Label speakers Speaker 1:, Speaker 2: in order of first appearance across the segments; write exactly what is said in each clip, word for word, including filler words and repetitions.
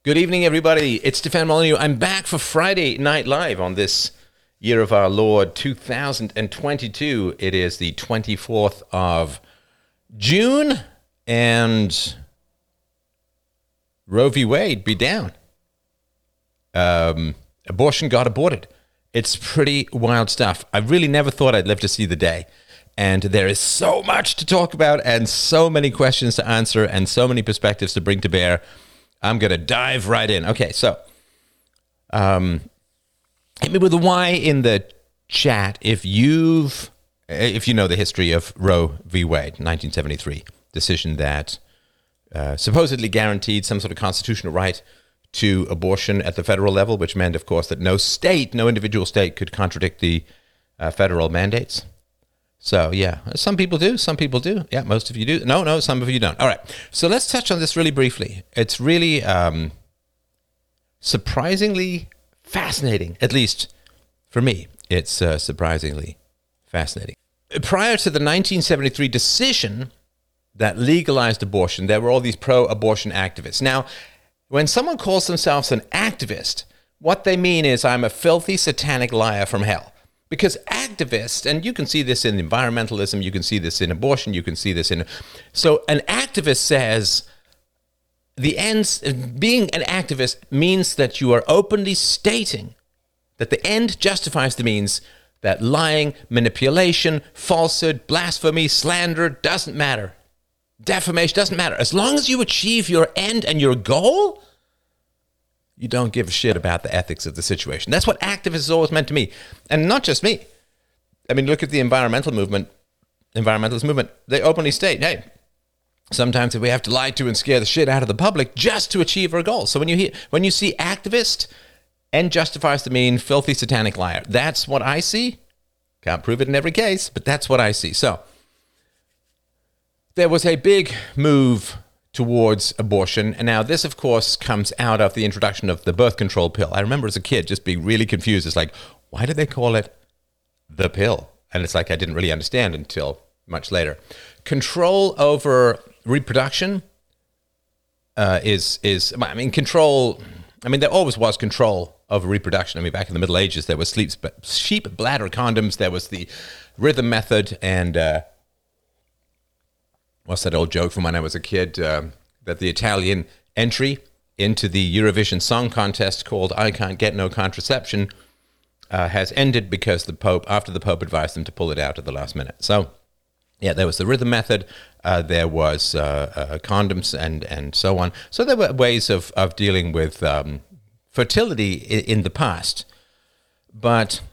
Speaker 1: Good evening, everybody. It's Stefan Molyneux. I'm back for Friday Night Live on this year of our Lord, two thousand twenty-two. It is the twenty-fourth of June, and Roe v. Wade be down. Um, abortion got aborted. It's pretty wild stuff. I really never thought I'd live to see the day. And there is so much to talk about and so many questions to answer and so many perspectives to bring to bear. I'm going to dive right in. Okay, so um, hit me with a Y in the chat if you've, if you know the history of Roe v. Wade, nineteen seventy-three, decision that uh, supposedly guaranteed some sort of constitutional right to abortion at the federal level, which meant, of course, that no state, no individual state could contradict the uh, federal mandates. So, yeah, some people do, some people do. Yeah, most of you do. No, no, some of you don't. All right, so let's touch on this really briefly. It's really um, surprisingly fascinating, at least for me. It's uh, surprisingly fascinating. Prior to the nineteen seventy-three decision that legalized abortion, there were all these pro-abortion activists. Now, when someone calls themselves an activist, what they mean is, I'm a filthy, satanic liar from hell. Because activists, and you can see this in environmentalism, you can see this in abortion, you can see this in... So an activist says, the ends, being an activist means that you are openly stating that the end justifies the means, that lying, manipulation, falsehood, blasphemy, slander doesn't matter. Defamation doesn't matter. As long as you achieve your end and your goal, you don't give a shit about the ethics of the situation. That's what activists has always meant to me. And not just me. I mean, look at the environmental movement, environmentalist movement. They openly state, hey, sometimes we have to lie to and scare the shit out of the public just to achieve our goals. So when you hear, when you see activist, end justifies the mean, filthy, satanic liar. That's what I see. Can't prove it in every case, but that's what I see. So there was a big move towards abortion. And now this, of course, comes out of the introduction of the birth control pill. I remember as a kid just being really confused. It's like, why did they call it the pill? And it's like I didn't really understand until much later. Control over reproduction uh, is, is, I mean, control, I mean, there always was control over reproduction. I mean, back in the Middle Ages, there was sleep, sheep bladder condoms, there was the rhythm method, and uh, what's that old joke from when I was a kid, uh, that the Italian entry into the Eurovision Song Contest called I Can't Get No Contraception uh, has ended because the Pope, after the Pope advised them to pull it out at the last minute. So, yeah, there was the rhythm method, uh, there was uh, uh, condoms and, and so on. So there were ways of, of dealing with um, fertility in, in the past. But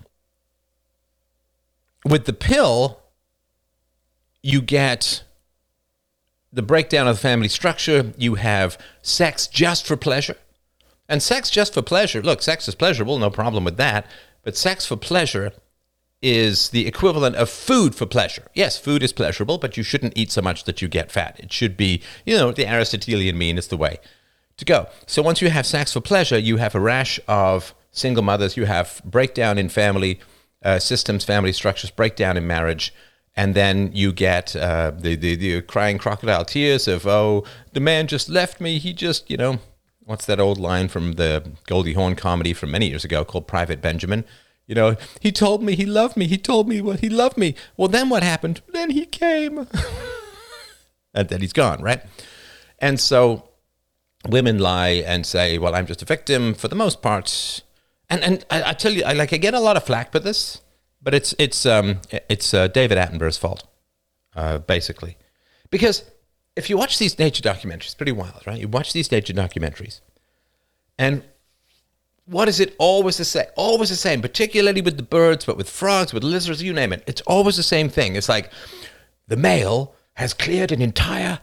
Speaker 1: with the pill, you get the breakdown of the family structure. You have sex just for pleasure. And sex just for pleasure, look, sex is pleasurable, no problem with that. But sex for pleasure is the equivalent of food for pleasure. Yes, food is pleasurable, but you shouldn't eat so much that you get fat. It should be, you know, the Aristotelian mean is the way to go. So once you have sex for pleasure, you have a rash of single mothers. You have breakdown in family uh, systems, family structures, breakdown in marriage. And then you get uh, the, the the crying crocodile tears of, oh, the man just left me. He just, you know, what's that old line from the Goldie Hawn comedy from many years ago called Private Benjamin? You know, he told me he loved me. He told me what he loved me. Well, then what happened? Then he came. And then he's gone, right? And so women lie and say, well, I'm just a victim for the most part. And and I, I tell you, I like I get a lot of flack for this. But it's it's um it's uh, David Attenborough's fault, uh, basically, because if you watch these nature documentaries, it's pretty wild, right? You watch these nature documentaries, and what is it always the same? Always the same, particularly with the birds, but with frogs, with lizards, you name it. It's always the same thing. It's like the male has cleared an entire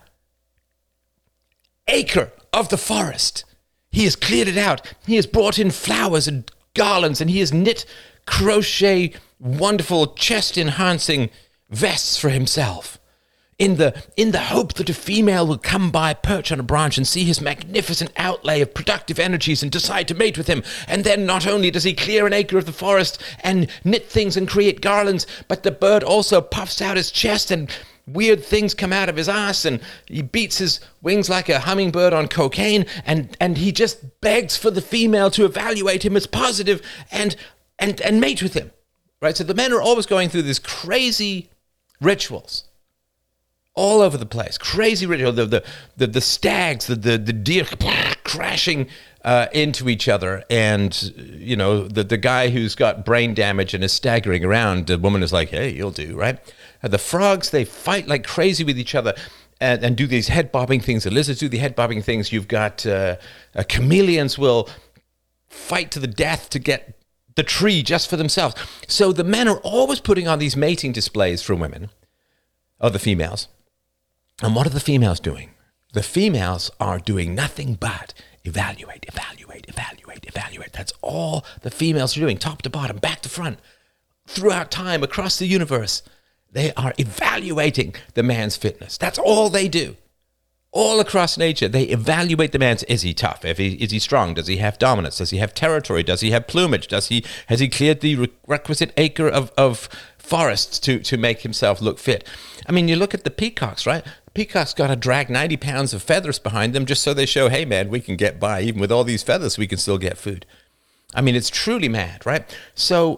Speaker 1: acre of the forest. He has cleared it out. He has brought in flowers and garlands, and he has knit crochet wonderful chest-enhancing vests for himself, in the in the hope that a female will come by, perch on a branch, and see his magnificent outlay of productive energies and decide to mate with him. And then not only does he clear an acre of the forest and knit things and create garlands, but the bird also puffs out his chest and weird things come out of his ass, and he beats his wings like a hummingbird on cocaine, and, and he just begs for the female to evaluate him as positive and, and, and mate with him, right? So the men are always going through these crazy rituals all over the place, crazy ritual, the, the, the, the stags, the, the, the deer crashing uh, into each other, and, you know, the, the guy who's got brain damage and is staggering around, the woman is like, hey, you'll do, right? And the frogs, they fight like crazy with each other and, and do these head-bobbing things. The lizards do the head-bobbing things. You've got uh, uh, chameleons will fight to the death to get the tree just for themselves. So the men are always putting on these mating displays for women, or the females. And what are the females doing? The females are doing nothing but evaluate, evaluate, evaluate, evaluate. That's all the females are doing, top to bottom, back to front, throughout time, across the universe. They are evaluating the man's fitness. That's all they do. All across nature, they evaluate the man's, is he tough? If he, is he strong? Does he have dominance? Does he have territory? Does he have plumage? Does he, has he cleared the requisite acre of, of forests to, to make himself look fit? I mean, you look at the peacocks, right? Peacock's got to drag ninety pounds of feathers behind them just so they show, hey, man, we can get by. Even with all these feathers, we can still get food. I mean, it's truly mad, right? So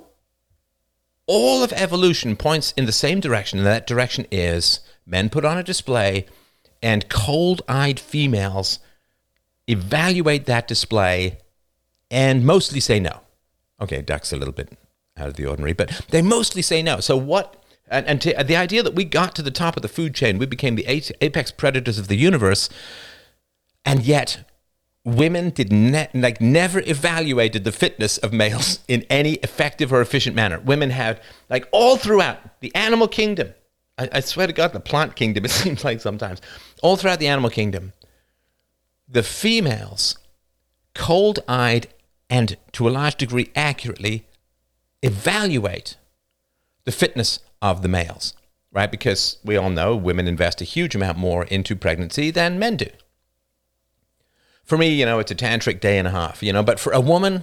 Speaker 1: all of evolution points in the same direction, and that direction is men put on a display, and cold-eyed females evaluate that display and mostly say no. Okay, duck's a little bit out of the ordinary, but they mostly say no. So what... And, and to, the idea that we got to the top of the food chain, we became the apex predators of the universe, and yet women did ne- like never evaluated the fitness of males in any effective or efficient manner. Women had, like all throughout the animal kingdom, I, I swear to God, the plant kingdom, it seems like sometimes, all throughout the animal kingdom, the females, cold-eyed and to a large degree accurately, evaluate the fitness of the males, right? Because we all know women invest a huge amount more into pregnancy than men do. For me, you know, it's a tantric day and a half, you know, but for a woman,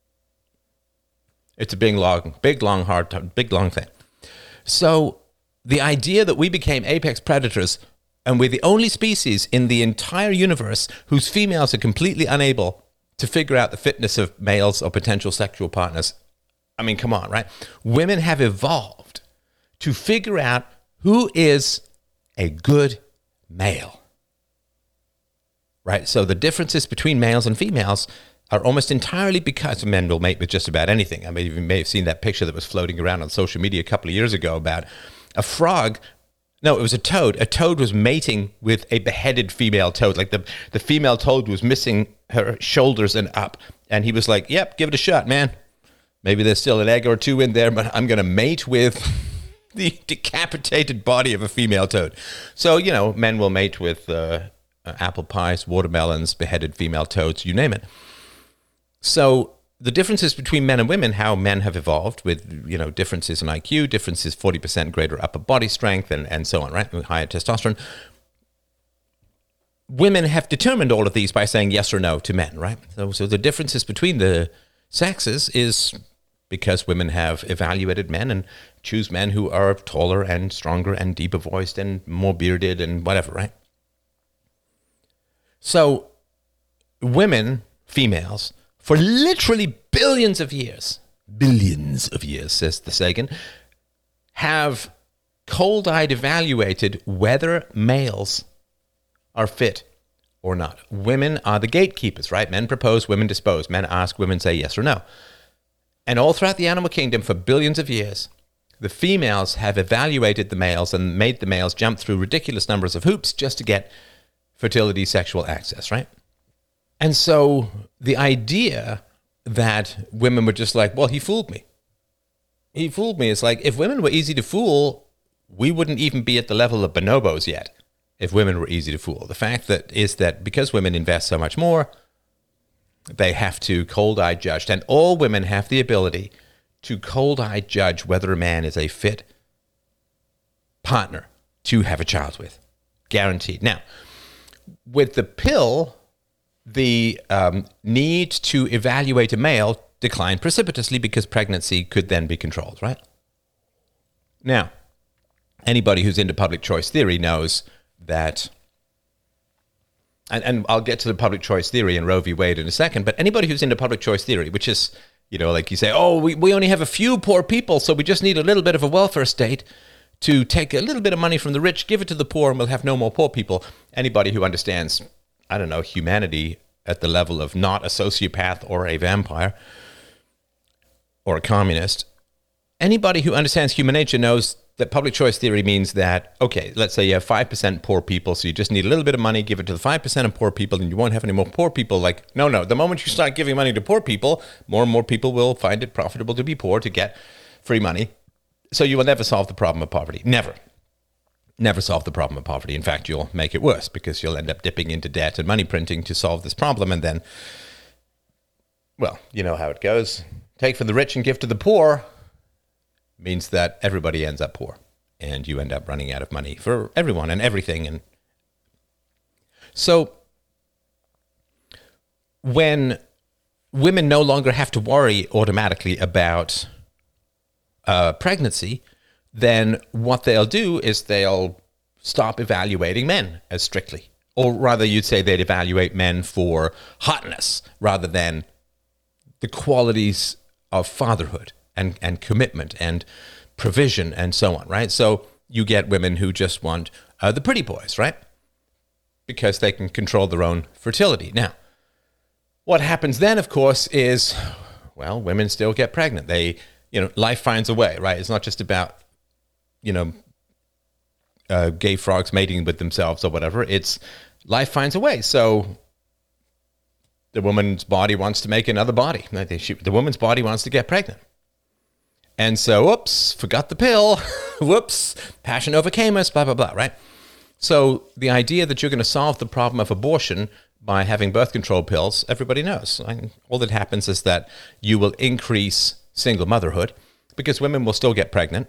Speaker 1: it's a big, long, big, long, hard, big, long thing. So the idea that we became apex predators and we're the only species in the entire universe whose females are completely unable to figure out the fitness of males or potential sexual partners. I mean, come on, right? Women have evolved to figure out who is a good male, right? So the differences between males and females are almost entirely because men will mate with just about anything. I mean, you may have seen that picture that was floating around on social media a couple of years ago about a frog. No, it was a toad. A toad was mating with a beheaded female toad. Like the, the female toad was missing her shoulders and up. And he was like, yep, give it a shot, man. Maybe there's still an egg or two in there, but I'm going to mate with the decapitated body of a female toad. So, you know, men will mate with uh, apple pies, watermelons, beheaded female toads, you name it. So the differences between men and women, how men have evolved with, you know, differences in I Q, differences forty percent greater upper body strength, and, and so on, right? With higher testosterone. Women have determined all of these by saying yes or no to men, right? So, so the differences between the sexes is because women have evaluated men and choose men who are taller and stronger and deeper voiced and more bearded and whatever, right? So women, females, for literally billions of years, billions of years, says the Sagan, have cold-eyed evaluated whether males are fit or not. Women are the gatekeepers, right? Men propose, women dispose. Men ask, women say yes or no. And all throughout the animal kingdom for billions of years, the females have evaluated the males and made the males jump through ridiculous numbers of hoops just to get fertility, sexual access, right? And so the idea that women were just like, well, he fooled me. He fooled me. It's like, if women were easy to fool, we wouldn't even be at the level of bonobos yet if women were easy to fool. The fact that is that because women invest so much more, they have to cold-eye judge. And all women have the ability to cold-eye judge whether a man is a fit partner to have a child with. Guaranteed. Now, with the pill, the um, need to evaluate a male declined precipitously because pregnancy could then be controlled, right? Now, Anybody who's into public choice theory knows that, and, and I'll get to the public choice theory and Roe v. Wade in a second, but anybody who's into public choice theory, which is, you know, like you say, oh, we, we only have a few poor people, so we just need a little bit of a welfare state to take a little bit of money from the rich, give it to the poor, and we'll have no more poor people. Anybody who understands, I don't know, humanity at the level of not a sociopath or a vampire or a communist, anybody who understands human nature knows that public choice theory means that, okay, let's say you have five percent poor people, so you just need a little bit of money, give it to the five percent of poor people, and you won't have any more poor people. Like, no, no, the moment you start giving money to poor people, more and more people will find it profitable to be poor, to get free money. So you will never solve the problem of poverty. Never. Never solve the problem of poverty. In fact, you'll make it worse because you'll end up dipping into debt and money printing to solve this problem. And then, well, you know how it goes. Take from the rich and give to the poor means that everybody ends up poor. And you end up running out of money for everyone and everything. And so when women no longer have to worry automatically about uh, pregnancy, then what they'll do is they'll stop evaluating men as strictly. Or rather, you'd say they'd evaluate men for hotness rather than the qualities of fatherhood and, and commitment and provision and so on, right? So you get women who just want uh, the pretty boys, right? Because they can control their own fertility. Now, what happens then, of course, is, well, women still get pregnant. They, you know, life finds a way, right? It's not just about, you know, uh, gay frogs mating with themselves or whatever. It's life finds a way. So the woman's body wants to make another body. The woman's body wants to get pregnant. And so, whoops, forgot the pill. Whoops, passion overcame us, blah, blah, blah, right? So the idea that you're going to solve the problem of abortion by having birth control pills, everybody knows. I, all that happens is that you will increase single motherhood because women will still get pregnant.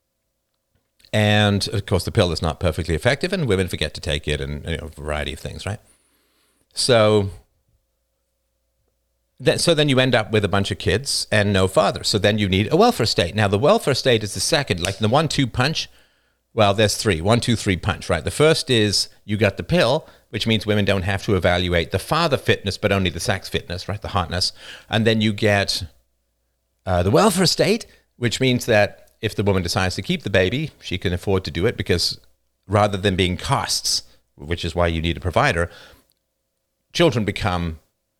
Speaker 1: And, of course, the pill is not perfectly effective, and women forget to take it, and, you know, a variety of things, right? So, that, so then you end up with a bunch of kids and no father. So then you need a welfare state. Now, the welfare state is the second, like the one two punch. Well, there's three. One, two, three punch, right? The first is you got the pill, which means women don't have to evaluate the father fitness, but only the sex fitness, right? The hotness. And then you get uh, the welfare state, which means that if the woman decides to keep the baby, she can afford to do it because rather than being costs, which is why you need a provider, children become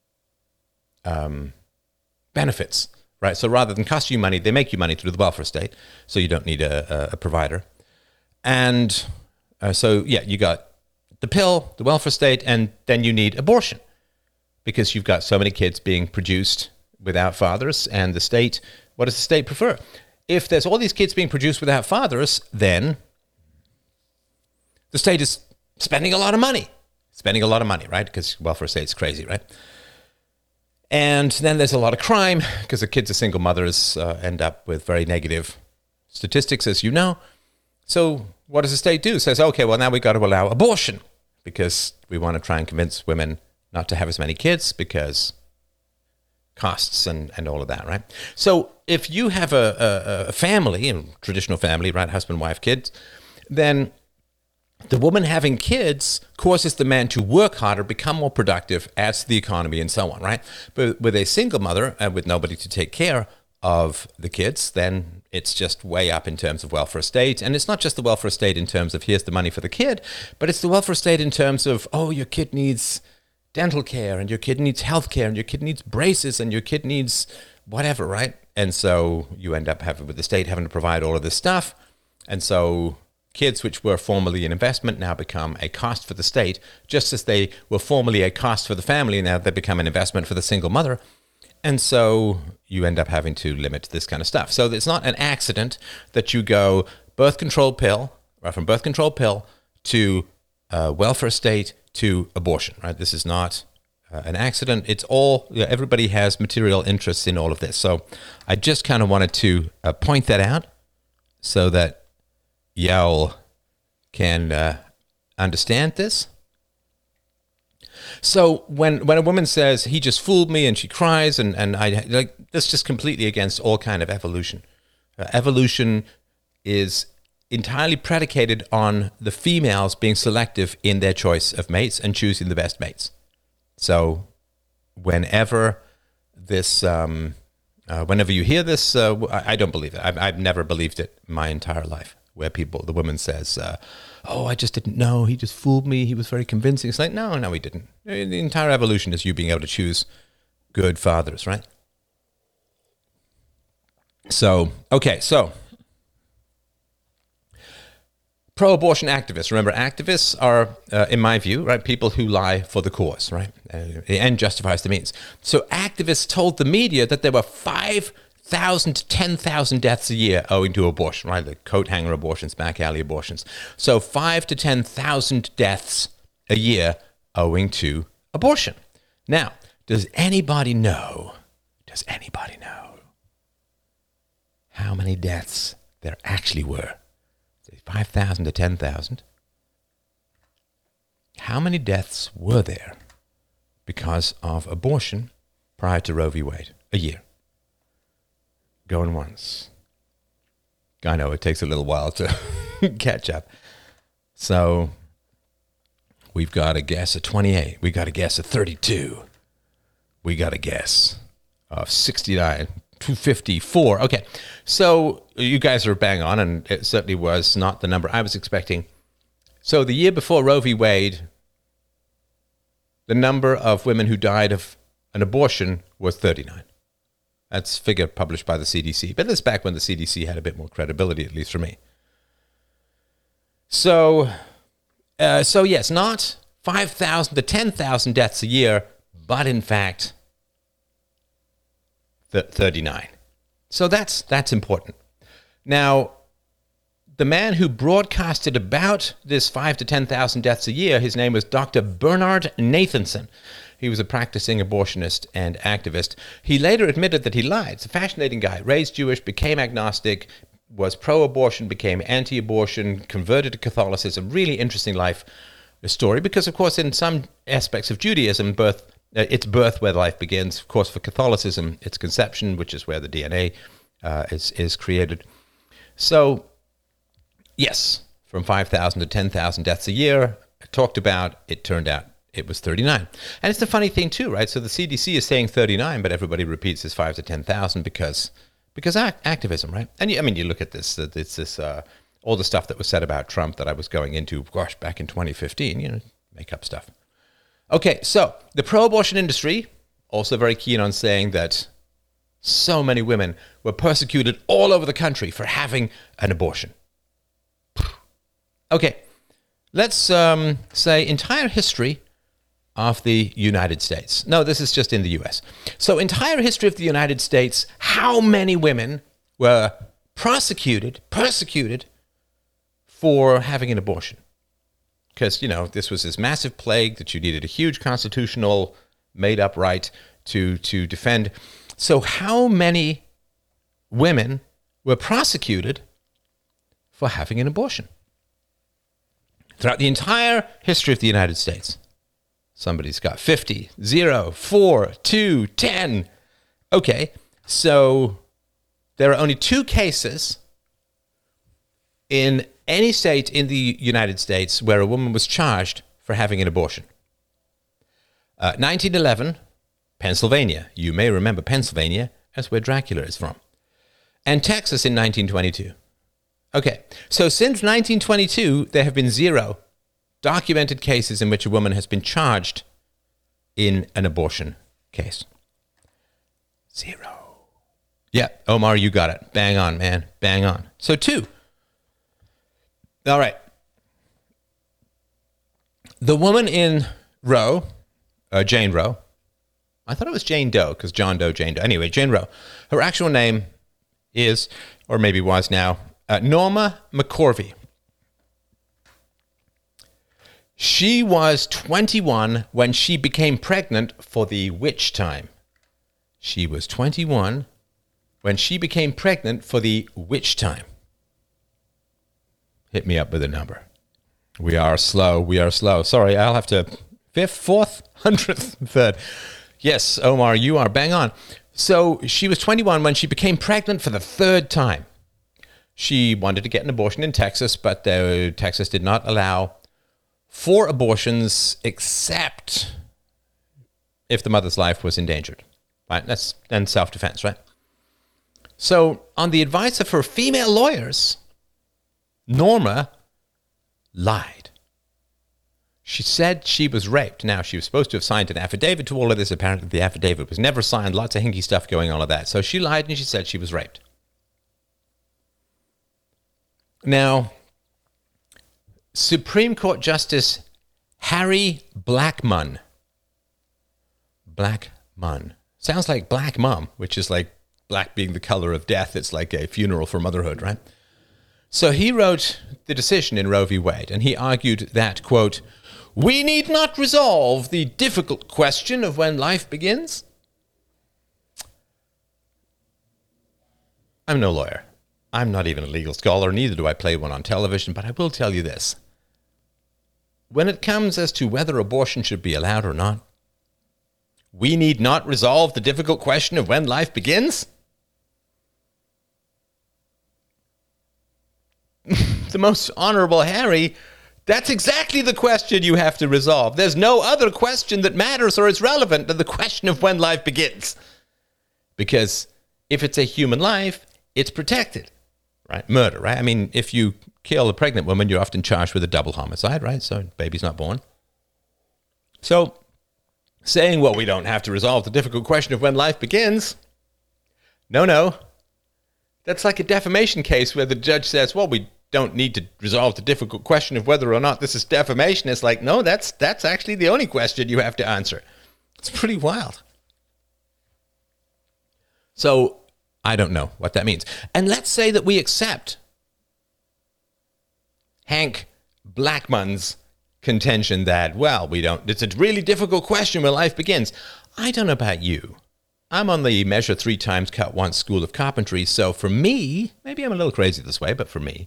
Speaker 1: um, benefits, right? So rather than cost you money, they make you money through the welfare state, so you don't need a, a, a provider. And uh, so, yeah, you got the pill, the welfare state, and then you need abortion because you've got so many kids being produced without fathers, and the state, what does the state prefer? If there's all these kids being produced without fathers, then the state is spending a lot of money. Spending a lot of money, right? Because welfare state's crazy, right? And then there's a lot of crime because the kids of single mothers uh, end up with very negative statistics, as you know. So what does the state do? It says, okay, well, now we've got to allow abortion because we want to try and convince women not to have as many kids because costs and, and all of that, right? So if you have a, a, a family, a traditional family, right, husband, wife, kids, then the woman having kids causes the man to work harder, become more productive, adds to the economy, and so on, right? But with a single mother and with nobody to take care of the kids, then it's just way up in terms of welfare state. And it's not just the welfare state in terms of here's the money for the kid, but it's the welfare state in terms of, oh, your kid needs dental care, and your kid needs health care, and your kid needs braces, and your kid needs whatever, right? And so you end up having with the state having to provide all of this stuff. And so kids, which were formerly an investment, now become a cost for the state, just as they were formerly a cost for the family, now they become an investment for the single mother. And so you end up having to limit this kind of stuff. So it's not an accident that you go birth control pill, right, from birth control pill to uh, welfare state to abortion, right? This is not uh, an accident. It's all, you know, everybody has material interests in all of this. So I just kind of wanted to uh, point that out so that y'all can uh, understand this. So when when a woman says, he just fooled me, and she cries, and, and I like, that's just completely against all kind of evolution. Uh, evolution is entirely predicated on the females being selective in their choice of mates and choosing the best mates. So whenever this, um, uh, whenever you hear this, uh, I, I don't believe it. I've, I've never believed it my entire life, where people, the woman says, uh, oh, I just didn't know. He just fooled me. He was very convincing. It's like, no, no, he didn't. The entire evolution is you being able to choose good fathers, right? So, okay, so pro-abortion activists. Remember, activists are, uh, in my view, right, people who lie for the cause, right? Uh, the end justifies the means. So activists told the media that there were five thousand to ten thousand deaths a year owing to abortion, right? The coat hanger abortions, back alley abortions. So five to ten thousand deaths a year owing to abortion. Now, does anybody know, does anybody know how many deaths there actually were? five thousand to ten thousand. How many deaths were there because of abortion prior to Roe v. Wade? A year. Going once. I know it takes a little while to catch up. So we've got a guess of twenty-eight. We got a guess of thirty-two. We got a guess of sixty-nine. two fifty-four. Okay, so you guys are bang on, and it certainly was not the number I was expecting. So the year before Roe v. Wade, the number of women who died of an abortion was thirty-nine. That's a figure published by the C D C. But this is back when the C D C had a bit more credibility, at least for me. So, uh, so yes, not five thousand to ten thousand deaths a year, but in fact, thirty-nine. So that's that's important. Now, the man who broadcasted about this five to ten thousand deaths a year, his name was Doctor Bernard Nathanson. He was a practicing abortionist and activist. He later admitted that he lied. It's a fascinating guy. Raised Jewish, became agnostic, was pro-abortion, became anti-abortion, converted to Catholicism. Really interesting life story because, of course, in some aspects of Judaism, birth Uh, its birth, where life begins. Of course, for Catholicism, its conception, which is where the D N A uh, is is created. So, yes, from five thousand to ten thousand deaths a year, I talked about, it turned out it was thirty-nine. And it's the funny thing too, right? So the C D C is saying thirty-nine, but everybody repeats it's five to ten thousand because because act- activism, right? And you, I mean, you look at this, uh, it's this uh, all the stuff that was said about Trump that I was going into, gosh, back in twenty fifteen, you know, make up stuff. Okay, so the pro-abortion industry, also very keen on saying that so many women were persecuted all over the country for having an abortion. Okay, let's um, say entire history of the United States. No, this is just in the U S. So entire history of the United States, how many women were prosecuted, persecuted for having an abortion? Because, you know, this was this massive plague that you needed a huge constitutional made-up right to, to defend. So how many women were prosecuted for having an abortion throughout the entire history of the United States? Somebody's got fifty, zero, four, two, ten. Okay, so there are only two cases in any state in the United States where a woman was charged for having an abortion. Uh, nineteen eleven, Pennsylvania. You may remember Pennsylvania as where Dracula is from. And Texas in nineteen twenty-two. Okay, so since nineteen twenty-two, there have been zero documented cases in which a woman has been charged in an abortion case. Zero. Yeah, Omar, you got it. Bang on, man. Bang on. So two. All right. The woman in Roe, uh, Jane Roe, I thought it was Jane Doe, because John Doe, Jane Doe. Anyway, Jane Roe. Her actual name is, or maybe was now, uh, Norma McCorvey. She was twenty-one when she became pregnant for the witch time. She was twenty-one when she became pregnant for the witch time. Hit me up with a number. We are slow. We are slow. Sorry, I'll have to... Fifth, fourth, hundredth, third. Yes, Omar, you are bang on. So she was twenty-one when she became pregnant for the third time. She wanted to get an abortion in Texas, but uh, Texas did not allow for abortions except if the mother's life was endangered. Right? That's then self-defense, right? So, on the advice of her female lawyers, Norma lied. She said she was raped. Now, she was supposed to have signed an affidavit to all of this. Apparently, the affidavit was never signed. Lots of hinky stuff going on with that. So, she lied and she said she was raped. Now, Supreme Court Justice Harry Blackmun. Blackmun. Sounds like Black Mom, which is like black being the color of death. It's like a funeral for motherhood, right? So he wrote the decision in Roe v. Wade, and he argued that, quote, "We need not resolve the difficult question of when life begins." I'm no lawyer. I'm not even a legal scholar, neither do I play one on television, but I will tell you this. When it comes as to whether abortion should be allowed or not, we need not resolve the difficult question of when life begins? The most honorable Harry, that's exactly the question you have to resolve. There's no other question that matters or is relevant than the question of when life begins. Because if it's a human life, it's protected, right? Murder, right? I mean, if you kill a pregnant woman, you're often charged with a double homicide, right? So baby's not born. So saying, well, we don't have to resolve the difficult question of when life begins. No, no. That's like a defamation case where the judge says, well, we don't need to resolve the difficult question of whether or not this is defamation. It's like, no, that's that's actually the only question you have to answer. It's pretty wild. So I don't know what that means. And let's say that we accept Hank Blackmun's contention that, well, we don't, it's a really difficult question where life begins. I don't know about you. I'm on the measure three times, cut once school of carpentry. So for me, maybe I'm a little crazy this way, but for me,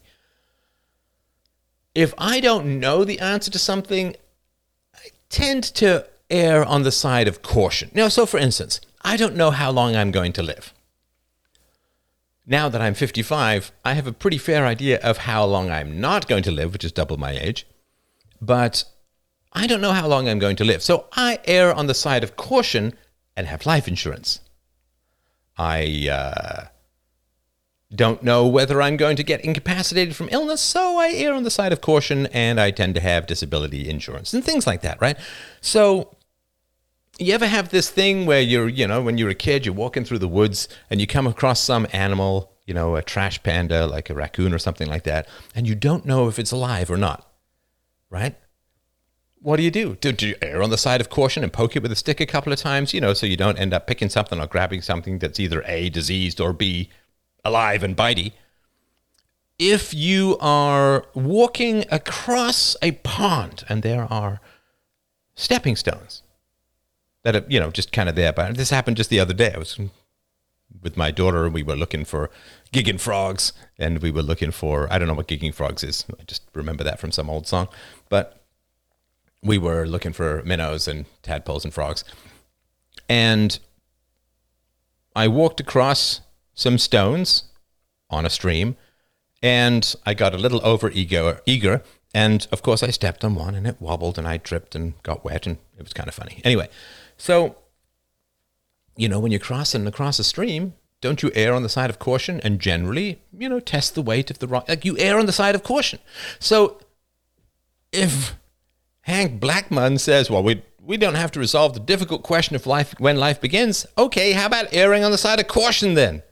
Speaker 1: if I don't know the answer to something, I tend to err on the side of caution. Now, so for instance, I don't know how long I'm going to live. Now that I'm fifty-five, I have a pretty fair idea of how long I'm not going to live, which is double my age. But I don't know how long I'm going to live. So I err on the side of caution and have life insurance. I uh, don't know whether I'm going to get incapacitated from illness, so I err on the side of caution, and I tend to have disability insurance and things like that, right? So you ever have this thing where you're, you know, when you're a kid, you're walking through the woods and you come across some animal, you know, a trash panda, like a raccoon or something like that, and you don't know if it's alive or not, right? What do you do? Do, do you err on the side of caution and poke it with a stick a couple of times, you know, so you don't end up picking something or grabbing something that's either A, diseased, or B, alive and bitey? If you are walking across a pond and there are stepping stones that are, you know, just kind of there, but this happened just the other day. I was with my daughter and we were looking for gigging frogs, and we were looking for, I don't know what gigging frogs is. I just remember that from some old song, but we were looking for minnows and tadpoles and frogs. And I walked across some stones on a stream, and I got a little over eager, eager. And of course I stepped on one and it wobbled and I tripped and got wet, and it was kind of funny. Anyway, so, you know, when you're crossing across a stream, don't you err on the side of caution and generally, you know, test the weight of the rock? Like, you err on the side of caution. So if Hank Blackmun says, well, we we don't have to resolve the difficult question of life when life begins. Okay, how about erring on the side of caution then?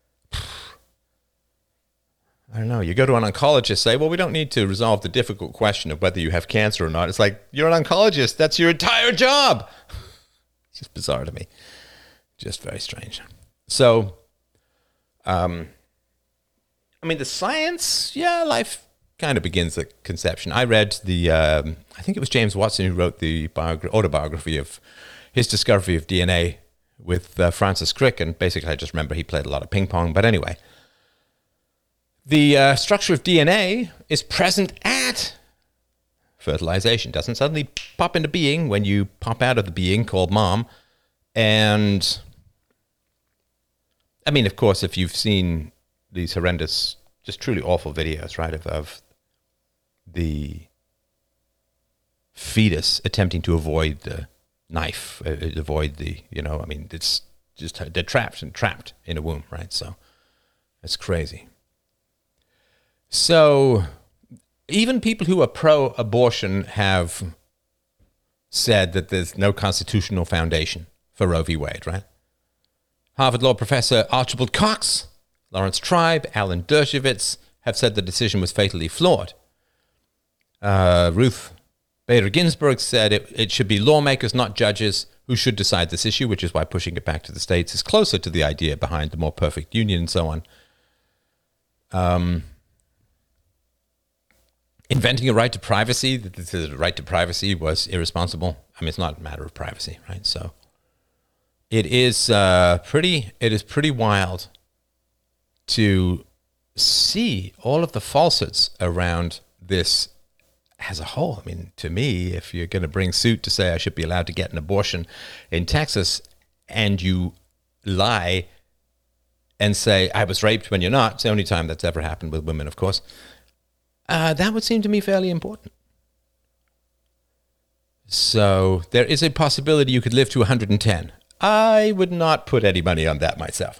Speaker 1: I don't know. You go to an oncologist, say, well, we don't need to resolve the difficult question of whether you have cancer or not. It's like, you're an oncologist. That's your entire job. It's just bizarre to me. Just very strange. So, um, I mean, the science, yeah, life kind of begins at conception. I read the, um, I think it was James Watson who wrote the biogra- autobiography of his discovery of D N A with uh, Francis Crick, and basically I just remember he played a lot of ping pong. But anyway, the uh, structure of D N A is present at fertilization. It doesn't suddenly pop into being when you pop out of the being called mom. And I mean, of course, if you've seen these horrendous just truly awful videos, right, of, of the fetus attempting to avoid the knife, uh, avoid the, you know, I mean, it's just, they're trapped and trapped in a womb, right? So it's crazy. So even people who are pro-abortion have said that there's no constitutional foundation for Roe v. Wade, right? Harvard Law professor Archibald Cox, Lawrence Tribe, Alan Dershowitz have said the decision was fatally flawed. Uh, Ruth Bader Ginsburg said it, it should be lawmakers, not judges, who should decide this issue, which is why pushing it back to the states is closer to the idea behind the more perfect union and so on. Um, inventing a right to privacy, the right to privacy was irresponsible. I mean, it's not a matter of privacy, right? So it is uh, pretty. It is pretty wild to see all of the falsehoods around this as a whole. I mean, to me, if you're going to bring suit to say I should be allowed to get an abortion in Texas, and you lie and say I was raped when you're not, it's the only time that's ever happened with women, of course, uh, that would seem to me fairly important. So there is a possibility you could live to one hundred ten. I would not put any money on that myself.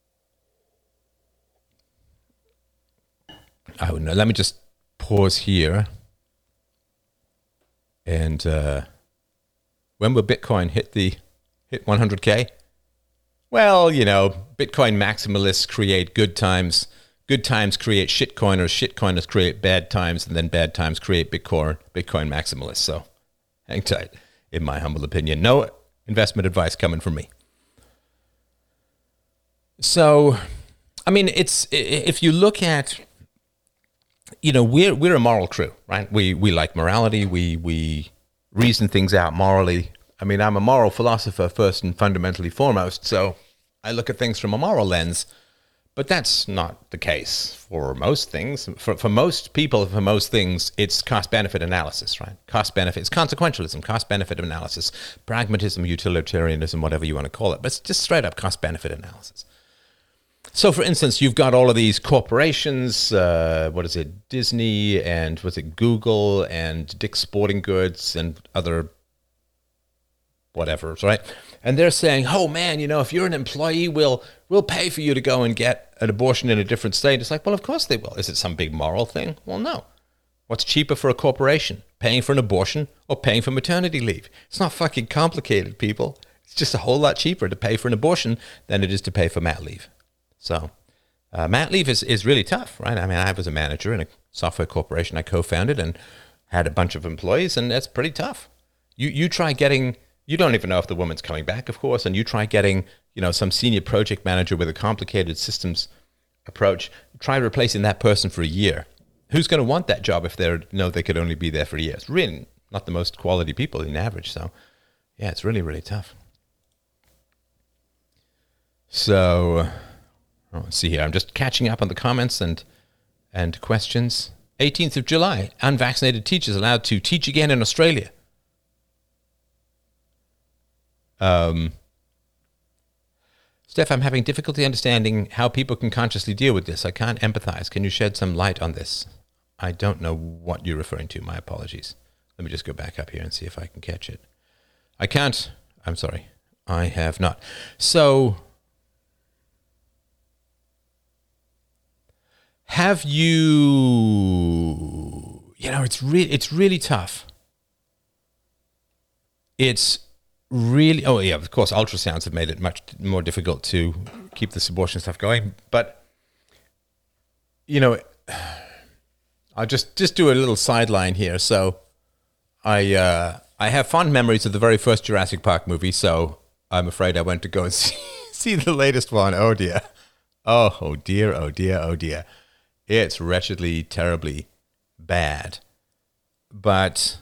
Speaker 1: I would know. Let me just pause here. And uh, when will Bitcoin hit the hit one hundred K? Well, you know, Bitcoin maximalists create good times. Good times create shitcoiners. Shitcoiners create bad times, and then bad times create Bitcoin Bitcoin maximalists. So, hang tight. In my humble opinion, no investment advice coming from me. So, I mean, it's if you look at, you know, we're we're a moral crew, right? We we like morality. We we reason things out morally. I mean, I'm a moral philosopher first and fundamentally foremost, so I look at things from a moral lens. But that's not the case for most things. For for most people, for most things, it's cost-benefit analysis, right? Cost-benefit, it's consequentialism, cost-benefit analysis, pragmatism, utilitarianism, whatever you want to call it. But it's just straight-up cost-benefit analysis. So, for instance, you've got all of these corporations, uh, what is it, Disney, and was it Google, and Dick's Sporting Goods, and other whatevers, right? And they're saying, oh, man, you know, if you're an employee, we'll we'll pay for you to go and get an abortion in a different state. It's like, well, of course they will. Is it some big moral thing? Well, no. What's cheaper for a corporation, paying for an abortion or paying for maternity leave? It's not fucking complicated, people. It's just a whole lot cheaper to pay for an abortion than it is to pay for mat leave. So uh, mat leave is, is really tough, right? I mean, I was a manager in a software corporation I co-founded and had a bunch of employees, and that's pretty tough. You you try getting, you don't even know if the woman's coming back, of course, and you try getting, you know, some senior project manager with a complicated systems approach, try replacing that person for a year. Who's going to want that job if they know they could only be there for a year? It's really not the most quality people in average. So, yeah, it's really, really tough. So, oh, let's see here. I'm just catching up on the comments and and questions. eighteenth of July, unvaccinated teachers allowed to teach again in Australia. Um, Steph, I'm having difficulty understanding how people can consciously deal with this. I can't empathize. Can you shed some light on this? I don't know what you're referring to. My apologies. Let me just go back up here and see if I can catch it. I can't. I'm sorry. I have not. So, have you, you know, it's really, it's really tough. It's really, oh yeah, of course, ultrasounds have made it much more difficult to keep this abortion stuff going. But, you know, I'll just, just do a little sideline here. So I uh, I have fond memories of the very first Jurassic Park movie, so I'm afraid I went to go and see, see the latest one. Oh dear. Oh, oh dear, oh dear, oh dear. It's wretchedly, terribly bad. But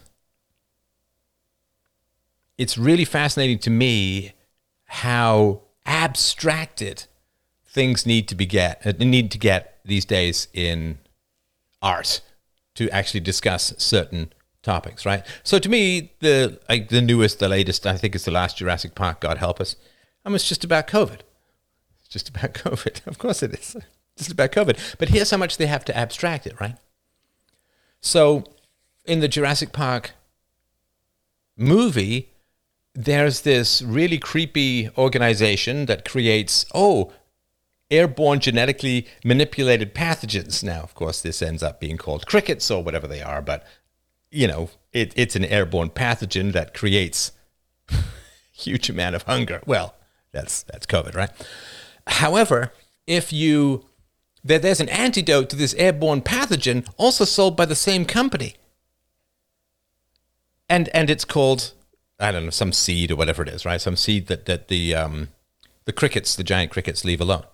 Speaker 1: it's really fascinating to me how abstracted things need to be get uh, need to get these days in art to actually discuss certain topics, right? So to me, the like the newest, the latest, I think it's the last Jurassic Park, God help us. I mean, it's just about COVID. It's just about COVID. Of course it is. This is about COVID. But here's how much they have to abstract it, right? So in the Jurassic Park movie, there's this really creepy organization that creates, oh, airborne genetically manipulated pathogens. Now, of course, this ends up being called crickets or whatever they are, but, you know, it, it's an airborne pathogen that creates a huge amount of hunger. Well, that's that's COVID, right? However, if you, there, there's an antidote to this airborne pathogen also sold by the same company. And and it's called, I don't know, some seed or whatever it is, right? Some seed that, that the um, the crickets, the giant crickets, leave alone.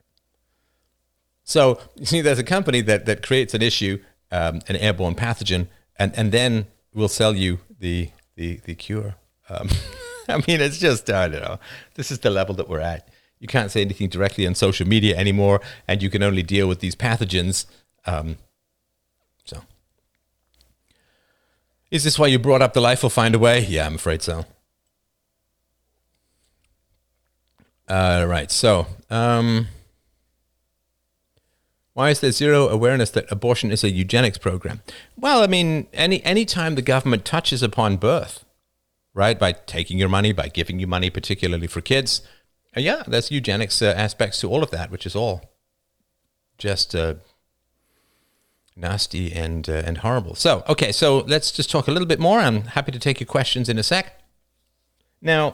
Speaker 1: So, you see, there's a company that, that creates an issue, um, an airborne pathogen, and, and then will sell you the the, the cure. Um, I mean, it's just, I don't know. This is the level that we're at. You can't say anything directly on social media anymore, and you can only deal with these pathogens. Um, so, is this why you brought up the life will find a way? Yeah, I'm afraid so. All right, so... Um, Why is there zero awareness that abortion is a eugenics program? Well, I mean, any any time the government touches upon birth, right, by taking your money, by giving you money, particularly for kids, uh, yeah, there's eugenics uh, aspects to all of that, which is all just uh, nasty and uh, and horrible. So, okay, so let's just talk a little bit more. I'm happy to take your questions in a sec. Now,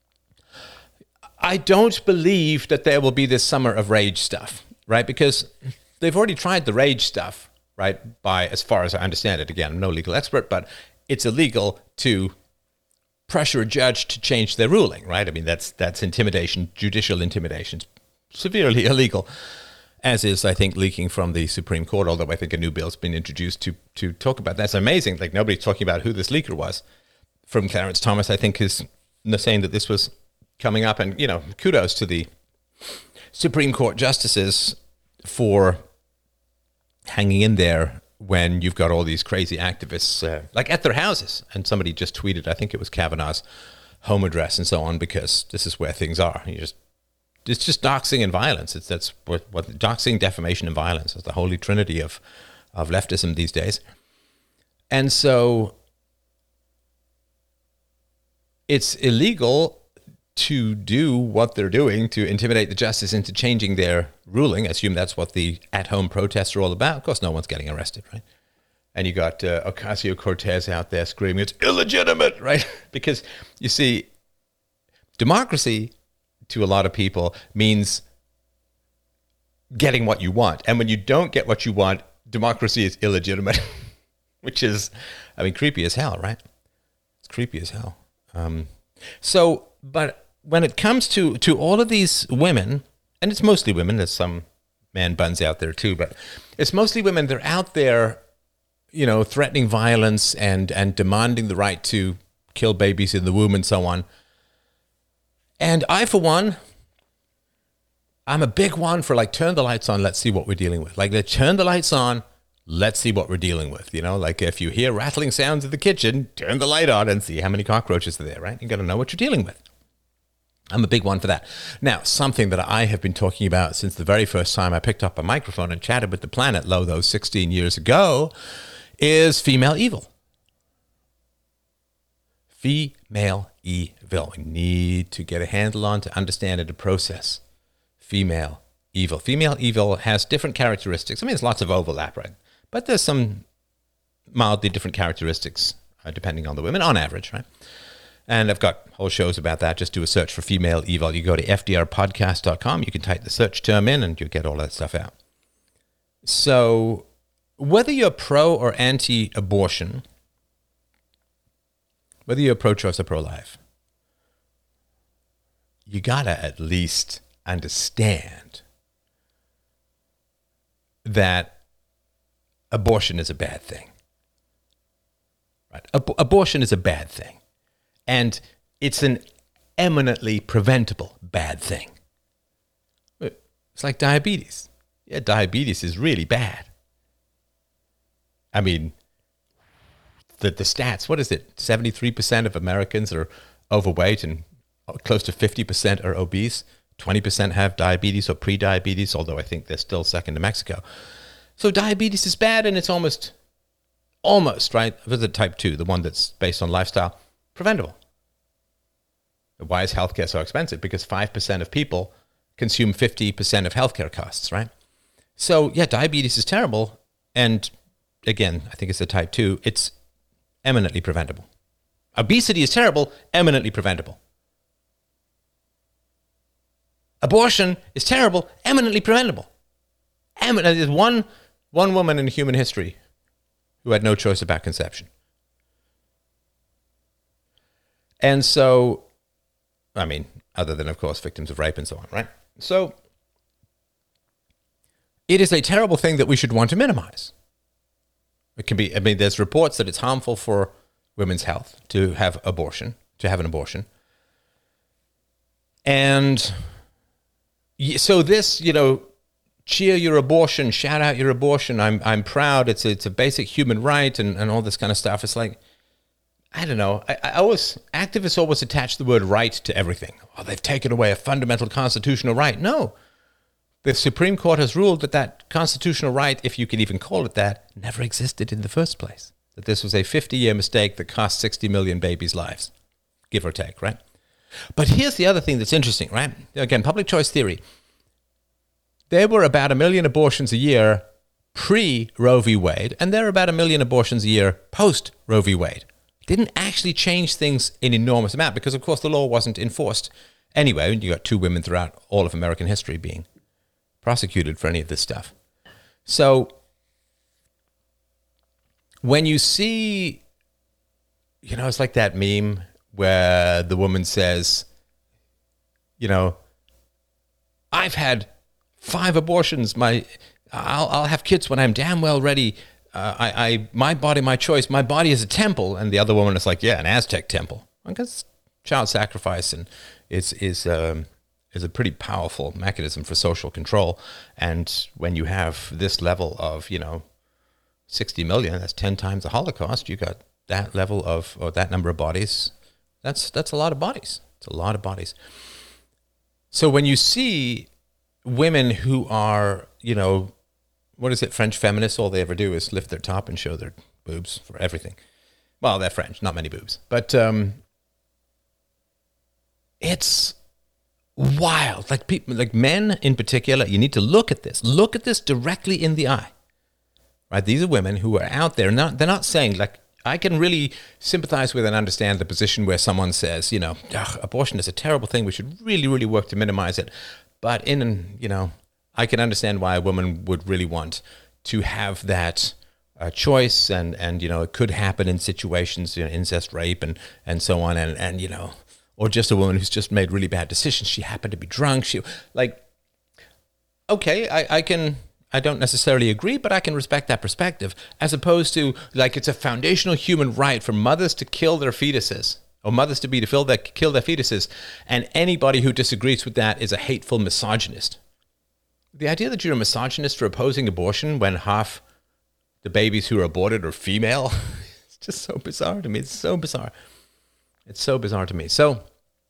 Speaker 1: I don't believe that there will be this summer of rage stuff, right, because they've already tried the rage stuff, right, by, as far as I understand it, again, I'm no legal expert, but it's illegal to pressure a judge to change their ruling, right? I mean, that's that's intimidation, judicial intimidation, severely illegal, as is, I think, leaking from the Supreme Court, although I think a new bill's been introduced to to talk about that. That's amazing. Like, nobody's talking about who this leaker was. From Clarence Thomas, I think, is saying that this was coming up, and, you know, kudos to the Supreme Court justices for hanging in there when you've got all these crazy activists, uh, like at their houses. And somebody just tweeted, I think it was Kavanaugh's home address and so on, because this is where things are. You just, it's just doxing and violence. It's that's what, what doxing, defamation, and violence is the holy trinity of of leftism these days. And so it's illegal to do what they're doing to intimidate the justice into changing their ruling. I assume that's what the at-home protests are all about. Of course, no one's getting arrested, right? And you got uh, Ocasio-Cortez out there screaming, it's illegitimate, right? Because, you see, democracy to a lot of people means getting what you want. And when you don't get what you want, democracy is illegitimate, which is, I mean, creepy as hell, right? It's creepy as hell. Um, so, but when it comes to, to all of these women, and it's mostly women, there's some man buns out there too, but it's mostly women. They're out there, you know, threatening violence and, and demanding the right to kill babies in the womb and so on. And I, for one, I'm a big one for, like, turn the lights on, let's see what we're dealing with. Like, let's turn the lights on, let's see what we're dealing with. You know, like, if you hear rattling sounds in the kitchen, turn the light on and see how many cockroaches are there, right? You got to know what you're dealing with. I'm a big one for that. Now, something that I have been talking about since the very first time I picked up a microphone and chatted with the planet, lo, those sixteen years ago, is female evil. Female evil. We need to get a handle on, to understand it, to process female evil. Female evil has different characteristics. I mean, there's lots of overlap, right? But there's some mildly different characteristics uh, depending on the women, on average, right? And I've got whole shows about that. Just do a search for female evil. You go to f d r podcast dot com. You can type the search term in and you'll get all that stuff out. So whether you're pro or anti-abortion, whether you're pro-choice or pro-life, you got to at least understand that abortion is a bad thing. Right? Ab- abortion is a bad thing. And it's an eminently preventable bad thing. It's like diabetes. Yeah, diabetes is really bad. I mean, the, the stats, what is it? seventy-three percent of Americans are overweight and close to fifty percent are obese. twenty percent have diabetes or pre-diabetes, although I think they're still second to Mexico. So diabetes is bad, and it's almost, almost, right? This is type two, the one that's based on lifestyle, preventable. Why is healthcare so expensive? Because five percent of people consume fifty percent of healthcare costs, right? So yeah, diabetes is terrible. And again, I think it's a type two. It's eminently preventable. Obesity is terrible, eminently preventable. Abortion is terrible, eminently preventable. Emin- There's one, one woman in human history who had no choice about conception. And so, I mean, other than, of course, victims of rape and so on, right? So, it is a terrible thing that we should want to minimize. It can be, I mean, there's reports that it's harmful for women's health to have abortion, to have an abortion. And so this, you know, cheer your abortion, shout out your abortion, I'm I'm proud, it's a, it's a basic human right, and, and all this kind of stuff. It's like, I don't know, I, I always, activists always attach the word right to everything. Oh, they've taken away a fundamental constitutional right. No. The Supreme Court has ruled that that constitutional right, if you can even call it that, never existed in the first place. That this was a fifty-year mistake that cost sixty million babies' lives, give or take, right? But here's the other thing that's interesting, right? Again, public choice theory. There were about a million abortions a year pre-Roe v. Wade, and there are about a million abortions a year post-Roe v. Wade. Didn't actually change things in enormous amount because, of course, the law wasn't enforced anyway. You got two women throughout all of American history being prosecuted for any of this stuff. So when you see, you know, it's like that meme where the woman says, you know, I've had five abortions. My, I'll, I'll have kids when I'm damn well ready. Uh, I, I, my body, my choice. My body is a temple. And the other woman is like, yeah, an Aztec temple. Because child sacrifice and is is um, is a pretty powerful mechanism for social control. And when you have this level of, you know, sixty million, that's ten times the Holocaust. You got that level of, or that number of bodies. That's that's a lot of bodies. It's a lot of bodies. So when you see women who are, you know, what is it, French feminists, all they ever do is lift their top and show their boobs for everything. Well, they're French, not many boobs. But um, it's wild. Like people, like men in particular, you need to look at this. Look at this directly in the eye. Right? These are women who are out there. Not, they're not saying, like, I can really sympathize with and understand the position where someone says, you know, abortion is a terrible thing. We should really, really work to minimize it. But in, you know, I can understand why a woman would really want to have that uh, choice, and, and, you know, it could happen in situations, you know, incest, rape, and, and so on. And, and, you know, or just a woman who's just made really bad decisions. She happened to be drunk. She, like, okay, I, I can, I don't necessarily agree, but I can respect that perspective, as opposed to, like, it's a foundational human right for mothers to kill their fetuses, or mothers to be to kill their, kill their fetuses, and anybody who disagrees with that is a hateful misogynist. The idea that you're a misogynist for opposing abortion when half the babies who are aborted are female, it's just so bizarre to me. It's so bizarre. It's so bizarre to me. So,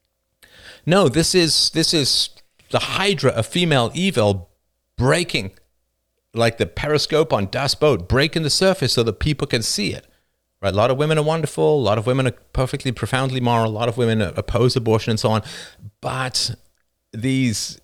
Speaker 1: no, this is this is the hydra of female evil breaking, like the periscope on Das Boat, breaking the surface so that people can see it. Right? A lot of women are wonderful. A lot of women are perfectly, profoundly moral. A lot of women oppose abortion and so on. But these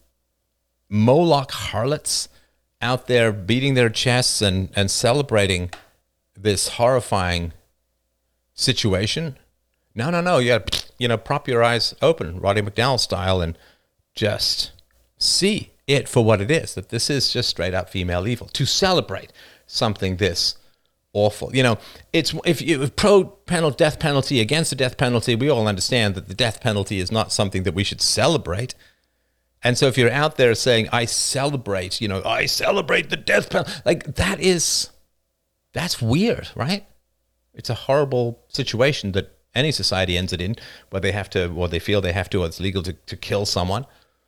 Speaker 1: Moloch harlots out there beating their chests and, and celebrating this horrifying situation. No, no, no. You got to, you know, prop your eyes open, Roddy McDowell style, and just see it for what it is, that this is just straight up female evil. To celebrate something this awful. You know, it's if you pro penal death penalty, against the death penalty, we all understand that the death penalty is not something that we should celebrate. And so if you're out there saying, I celebrate, you know, I celebrate the death penalty, like that is, that's weird, right? It's a horrible situation that any society ends it in, where they have to, or they feel they have to, or it's legal to, to kill someone.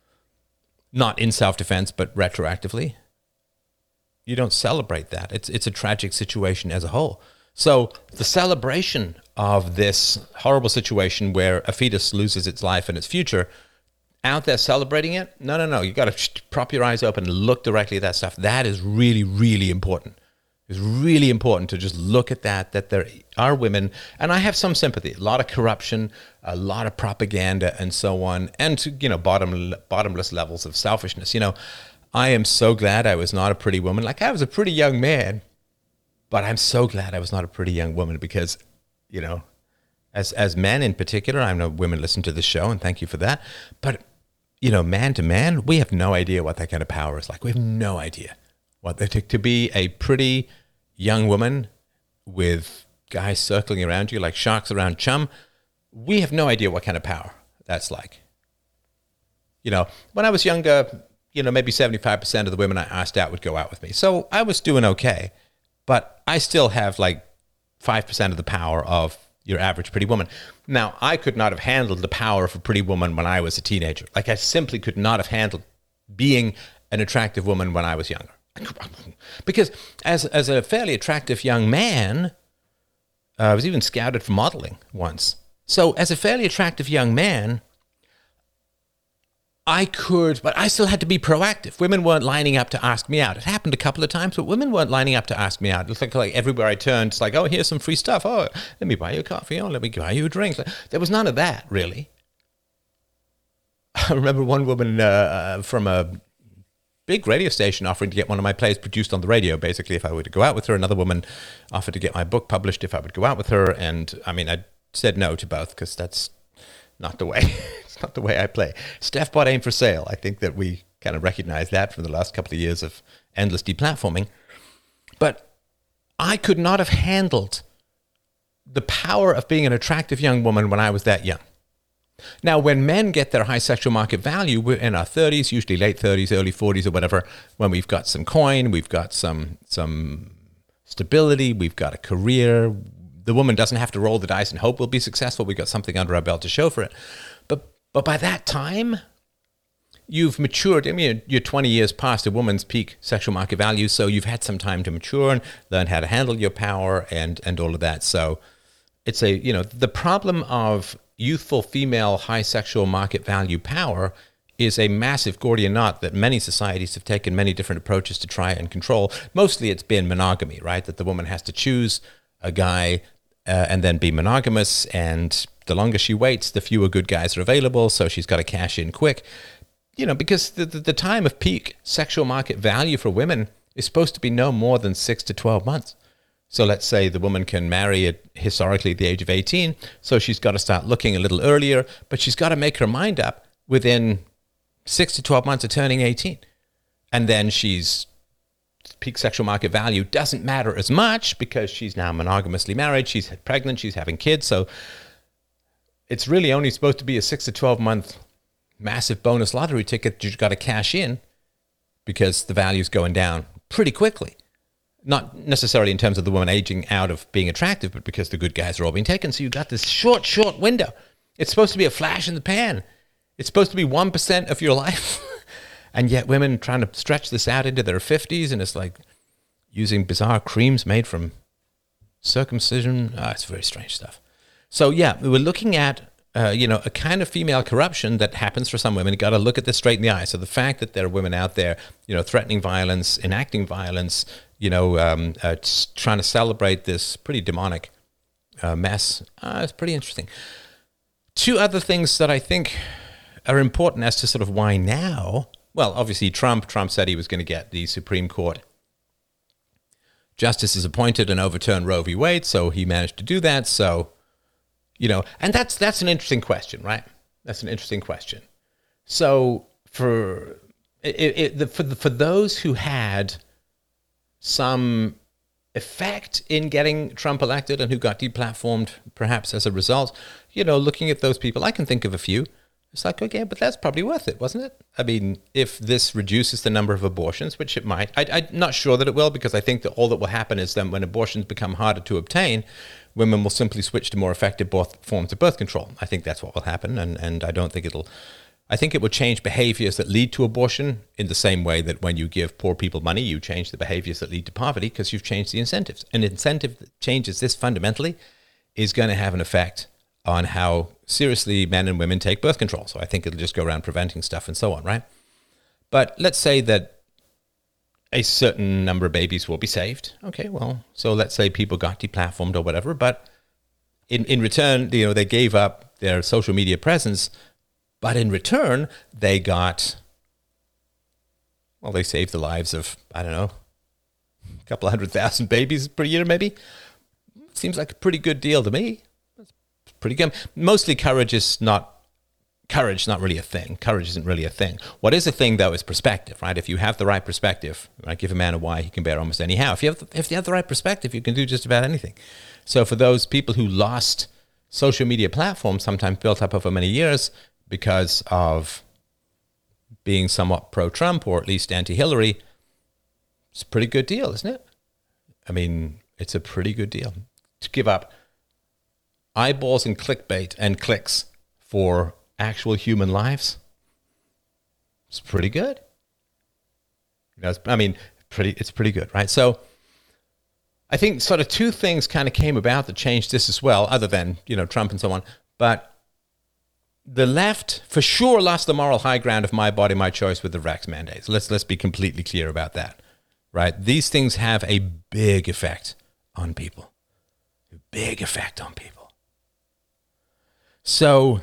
Speaker 1: Not in self-defense, but retroactively. You don't celebrate that. It's it's a tragic situation as a whole. So the celebration of this horrible situation where a fetus loses its life and its future out there celebrating it. No, no, no. You got to prop your eyes open and look directly at that stuff. That is really, really important. It's really important to just look at that, that there are women, and I have some sympathy, a lot of corruption, a lot of propaganda and so on, and to, you know, bottom, bottomless levels of selfishness. You know, I am so glad I was not a pretty woman. Like, I was a pretty young man, but I'm so glad I was not a pretty young woman because, you know, as as men in particular, I know women listen to the show, and thank you for that, but, you know, man to man, we have no idea what that kind of power is like. We have no idea what they take to be a pretty young woman with guys circling around you like sharks around chum. We have no idea what kind of power that's like. You know, when I was younger, you know, maybe seventy-five percent of the women I asked out would go out with me. So I was doing okay, but I still have like five percent of the power of your average pretty woman. Now, I could not have handled the power of a pretty woman when I was a teenager. Like, I simply could not have handled being an attractive woman when I was younger. Because as as a fairly attractive young man, uh, I was even scouted for modeling once. So as a fairly attractive young man, I could, but I still had to be proactive. Women weren't lining up to ask me out. It happened a couple of times, but women weren't lining up to ask me out. It was like, like everywhere I turned, it's like, oh, here's some free stuff. Oh, let me buy you a coffee. Oh, let me buy you a drink. There was none of that, really. I remember one woman uh, from a big radio station offering to get one of my plays produced on the radio, basically, if I were to go out with her. Another woman offered to get my book published if I would go out with her. And I mean, I said no to both because that's not the way. It's not the way I play. Steph bought Aim for Sale. I think that we kind of recognize that from the last couple of years of endless deplatforming. But I could not have handled the power of being an attractive young woman when I was that young. Now, when men get their high sexual market value, we're in our thirties, usually late thirties, early forties or whatever, when we've got some coin, we've got some some stability, we've got a career. The woman doesn't have to roll the dice and hope we'll be successful. We've got something under our belt to show for it. But but by that time, you've matured. I mean, you're twenty years past a woman's peak sexual market value, so you've had some time to mature and learn how to handle your power and and all of that. So it's a, you know, the problem of youthful female high sexual market value power is a massive Gordian knot that many societies have taken many different approaches to try and control. Mostly it's been monogamy, right? That the woman has to choose a guy uh, and then be monogamous, and the longer she waits, the fewer good guys are available, so she's got to cash in quick. You know, because the, the, the time of peak sexual market value for women is supposed to be no more than six to twelve months. So let's say the woman can marry at historically at the age of eighteen, so she's got to start looking a little earlier, but she's got to make her mind up within six to twelve months of turning eighteen. And then she's, peak sexual market value doesn't matter as much because she's now monogamously married, she's pregnant, she's having kids, so it's really only supposed to be a six to twelve month massive bonus lottery ticket you've got to cash in because the value's going down pretty quickly. Not necessarily in terms of the woman aging out of being attractive, but because the good guys are all being taken. So you've got this short, short window. It's supposed to be a flash in the pan. It's supposed to be one percent of your life. And yet women trying to stretch this out into their fifties, and it's like using bizarre creams made from circumcision. Ah, it's very strange stuff. So yeah, we were looking at, uh, you know, a kind of female corruption that happens for some women. You got to look at this straight in the eye. So the fact that there are women out there, you know, threatening violence, enacting violence, you know, um, uh, trying to celebrate this pretty demonic uh, mess. Uh, it's pretty interesting. Two other things that I think are important as to sort of why now. Well, obviously Trump, Trump said he was going to get the Supreme Court justices appointed and overturn Roe v. Wade, so he managed to do that. So, you know, and that's that's an interesting question, right? That's an interesting question. So for it, it, the, for the, for those who had some effect in getting Trump elected and who got deplatformed perhaps as a result, you know, looking at those people, I can think of a few. It's like, okay, but that's probably worth it, wasn't it? I mean, if this reduces the number of abortions, which it might, I, I'm not sure that it will, because I think that all that will happen is then when abortions become harder to obtain, women will simply switch to more effective birth, forms of birth control. I think that's what will happen, and, and I don't think it'll, I think it will change behaviors that lead to abortion in the same way that when you give poor people money, you change the behaviors that lead to poverty because you've changed the incentives. An incentive that changes this fundamentally is going to have an effect on how seriously men and women take birth control. So I think it'll just go around preventing stuff and so on, right? But let's say that a certain number of babies will be saved. Okay, well, so let's say people got deplatformed or whatever, but in, in return, you know, they gave up their social media presence, but in return, they got, well, they saved the lives of, I don't know, a couple of hundred thousand babies per year, maybe. Seems like a pretty good deal to me. That's pretty good. Mostly courage is not, courage is not really a thing. Courage isn't really a thing. What is a thing, though, is perspective, right? If you have the right perspective, right, give a man a why, he can bear almost any how. If you have the, if you have the right perspective, you can do just about anything. So for those people who lost social media platforms, sometimes built up over many years because of being somewhat pro-Trump or at least anti-Hillary, it's a pretty good deal, isn't it? I mean, it's a pretty good deal. To give up eyeballs and clickbait and clicks for actual human lives, it's pretty good. You know, it's, I mean, pretty. It's pretty good, right? So I think sort of two things kind of came about that changed this as well, other than, you know, Trump and so on. But the left for sure lost the moral high ground of my body, my choice with the vax mandates. Let's let's be completely clear about that, right? These things have a big effect on people. A big effect on people. So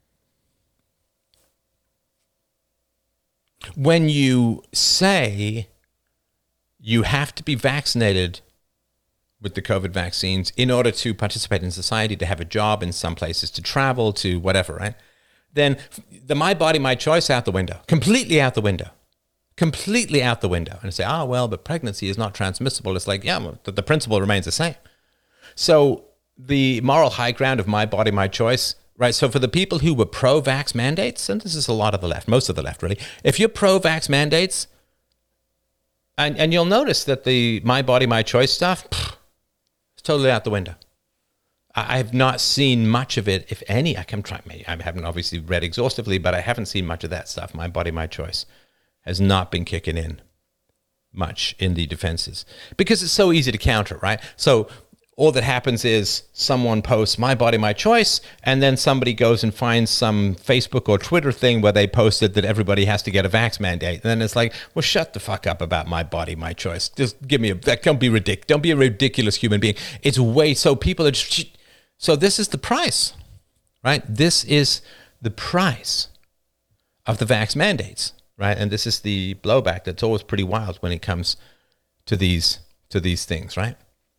Speaker 1: when you say you have to be vaccinated with the COVID vaccines in order to participate in society, to have a job in some places, to travel, to whatever, right? Then the my body, my choice out the window, completely out the window, completely out the window. And say, ah, oh, well, but pregnancy is not transmissible. It's like, yeah, well, the, the principle remains the same. So the moral high ground of my body, my choice, right? So for the people who were pro-vax mandates, and this is a lot of the left, most of the left really, if you're pro-vax mandates, and, and you'll notice that the my body, my choice stuff, pff, it's totally out the window. I, I have not seen much of it, if any. I can try, I haven't obviously read exhaustively, but I haven't seen much of that stuff. My body, my choice has not been kicking in much in the defenses because it's so easy to counter, right? So all that happens is someone posts my body, my choice, and then somebody goes and finds some Facebook or Twitter thing where they posted that everybody has to get a vax mandate. And then it's like, well, shut the fuck up about my body, my choice. Just give me a, that don't be ridiculous. Don't be a ridiculous human being. It's way, so people are just, so this is the price, right? This is the price of the vax mandates, right? And this is the blowback that's always pretty wild when it comes to these, to these things, right?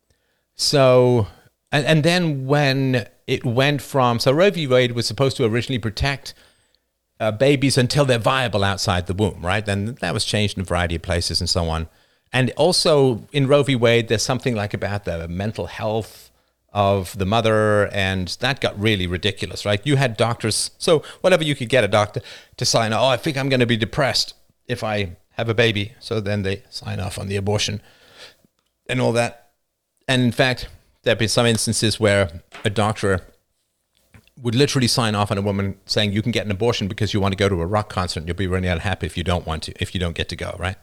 Speaker 1: So, and, and then when it went from, so Roe v. Wade was supposed to originally protect uh, babies until they're viable outside the womb, right? Then that was changed in a variety of places and so on. And also in Roe v. Wade, there's something like about the mental health of the mother, and that got really ridiculous, right? You had doctors, so whatever you could get a doctor to sign, oh, I think I'm going to be depressed if I have a baby. So then they sign off on the abortion and all that. And in fact, there have been some instances where a doctor would literally sign off on a woman saying you can get an abortion because you want to go to a rock concert and you'll be really unhappy if you don't want to, if you don't get to go, right?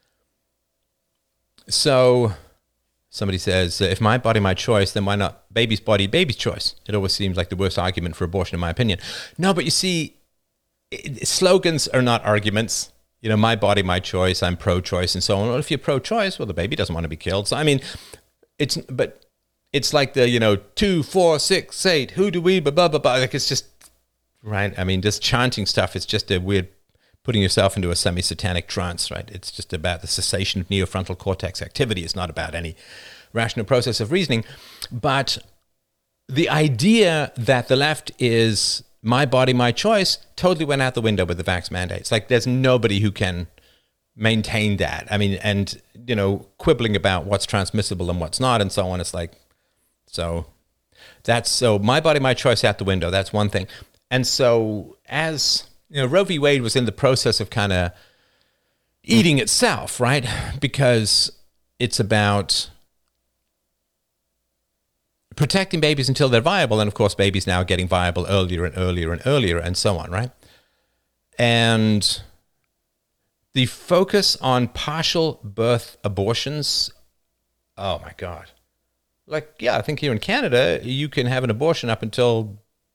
Speaker 1: So somebody says, if my body, my choice, then why not baby's body, baby's choice? It always seems like the worst argument for abortion, in my opinion. No, but you see, it, slogans are not arguments. You know, my body, my choice, I'm pro-choice and so on. Well, if you're pro-choice, well, the baby doesn't want to be killed. So, I mean, it's, but it's like the, you know, two, four, six, eight, who do we, blah, blah, blah, blah. Like, it's just, right? I mean, just chanting stuff, it's just a weird, putting yourself into a semi-satanic trance, right? It's just about the cessation of neofrontal cortex activity. It's not about any rational process of reasoning. But the idea that the left is my body, my choice, totally went out the window with the vax mandates. Like, there's nobody who can maintain that. I mean, and, you know, quibbling about what's transmissible and what's not and so on. It's like, so that's, so my body, my choice out the window. That's one thing. And so as, you know, Roe v. Wade was in the process of kind of eating itself, right? Because it's about protecting babies until they're viable. And of course, babies now are getting viable earlier and earlier and earlier and so on, right? And the focus on partial birth abortions, oh my God. Like, yeah, I think here in Canada, you can have an abortion up until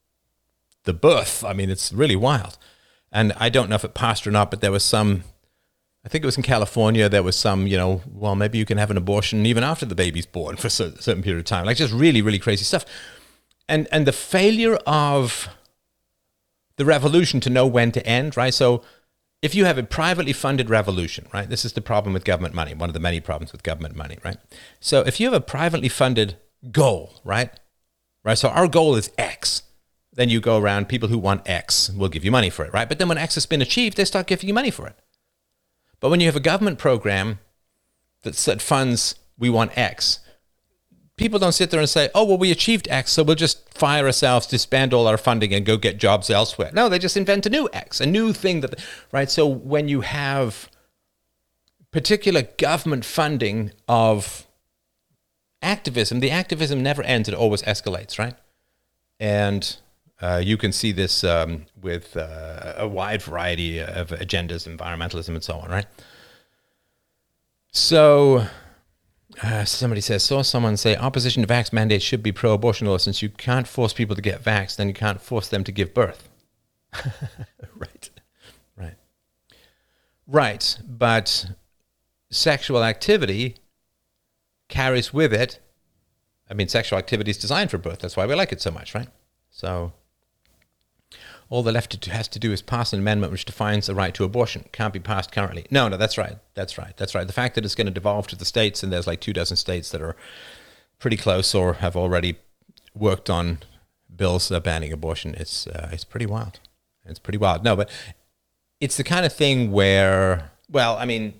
Speaker 1: the birth. I mean, it's really wild. And I don't know if it passed or not, but there was some, I think it was in California, there was some, you know, well, maybe you can have an abortion even after the baby's born for a certain period of time. Like just really, really crazy stuff. And and the failure of the revolution to know when to end, right? So if you have a privately funded revolution, right? This is the problem with government money, one of the many problems with government money, right? So if you have a privately funded goal, right? Right. So our goal is X. Then you go around, people who want X will give you money for it, right? But then when X has been achieved, they start giving you money for it. But when you have a government program that funds, we want X, people don't sit there and say, oh, well, we achieved X, so we'll just fire ourselves, disband all our funding and go get jobs elsewhere. No, they just invent a new X, a new thing that, right? So when you have particular government funding of activism, the activism never ends, it always escalates, right? And uh, you can see this um, with uh, a wide variety of agendas, environmentalism and so on, right? So uh, somebody says, saw someone say, opposition to vax mandates should be pro-abortion law. Since you can't force people to get vaxxed, then you can't force them to give birth. Right, right. Right, but sexual activity carries with it, I mean, sexual activity is designed for birth. That's why we like it so much, right? So all the left has to do is pass an amendment which defines the right to abortion. Can't be passed currently. No, no, that's right. That's right. That's right. The fact that it's going to devolve to the states, and there's like two dozen states that are pretty close or have already worked on bills uh, banning abortion, it's, uh, it's pretty wild. It's pretty wild. No, but it's the kind of thing where, well, I mean,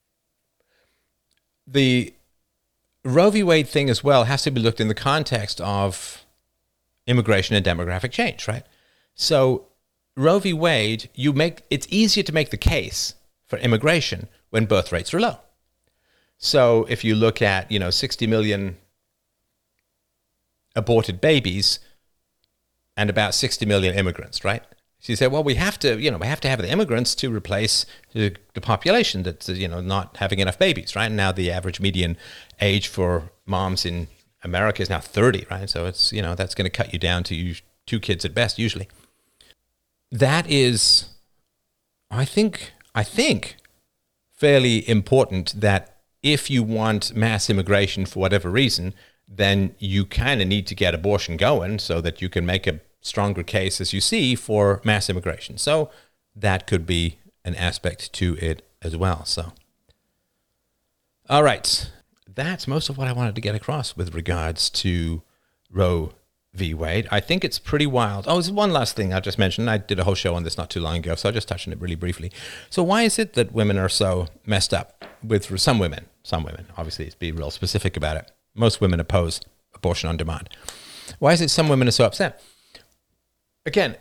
Speaker 1: the Roe v. Wade thing as well has to be looked in the context of immigration and demographic change, right? So Roe v. Wade, you make it's easier to make the case for immigration when birth rates are low. So if you look at, you know, sixty million aborted babies and about sixty million immigrants, right? So you say, well, we have to, you know, we have to have the immigrants to replace the, the population that's, you know, not having enough babies, right? And now the average median age for moms in America is now thirty, right? So it's, you know, that's going to cut you down to two kids at best, usually. That is, I think, I think, fairly important that if you want mass immigration for whatever reason, then you kind of need to get abortion going so that you can make a stronger case, as you see, for mass immigration. So that could be an aspect to it as well. So, all right. That's most of what I wanted to get across with regards to Roe v. Wade. I think it's pretty wild. Oh, there's one last thing I'll just mention. I did a whole show on this not too long ago, so I'll just touch on it really briefly. So why is it that women are so messed up with some women? Some women, obviously, let's be real specific about it. Most women oppose abortion on demand. Why is it some women are so upset? Again,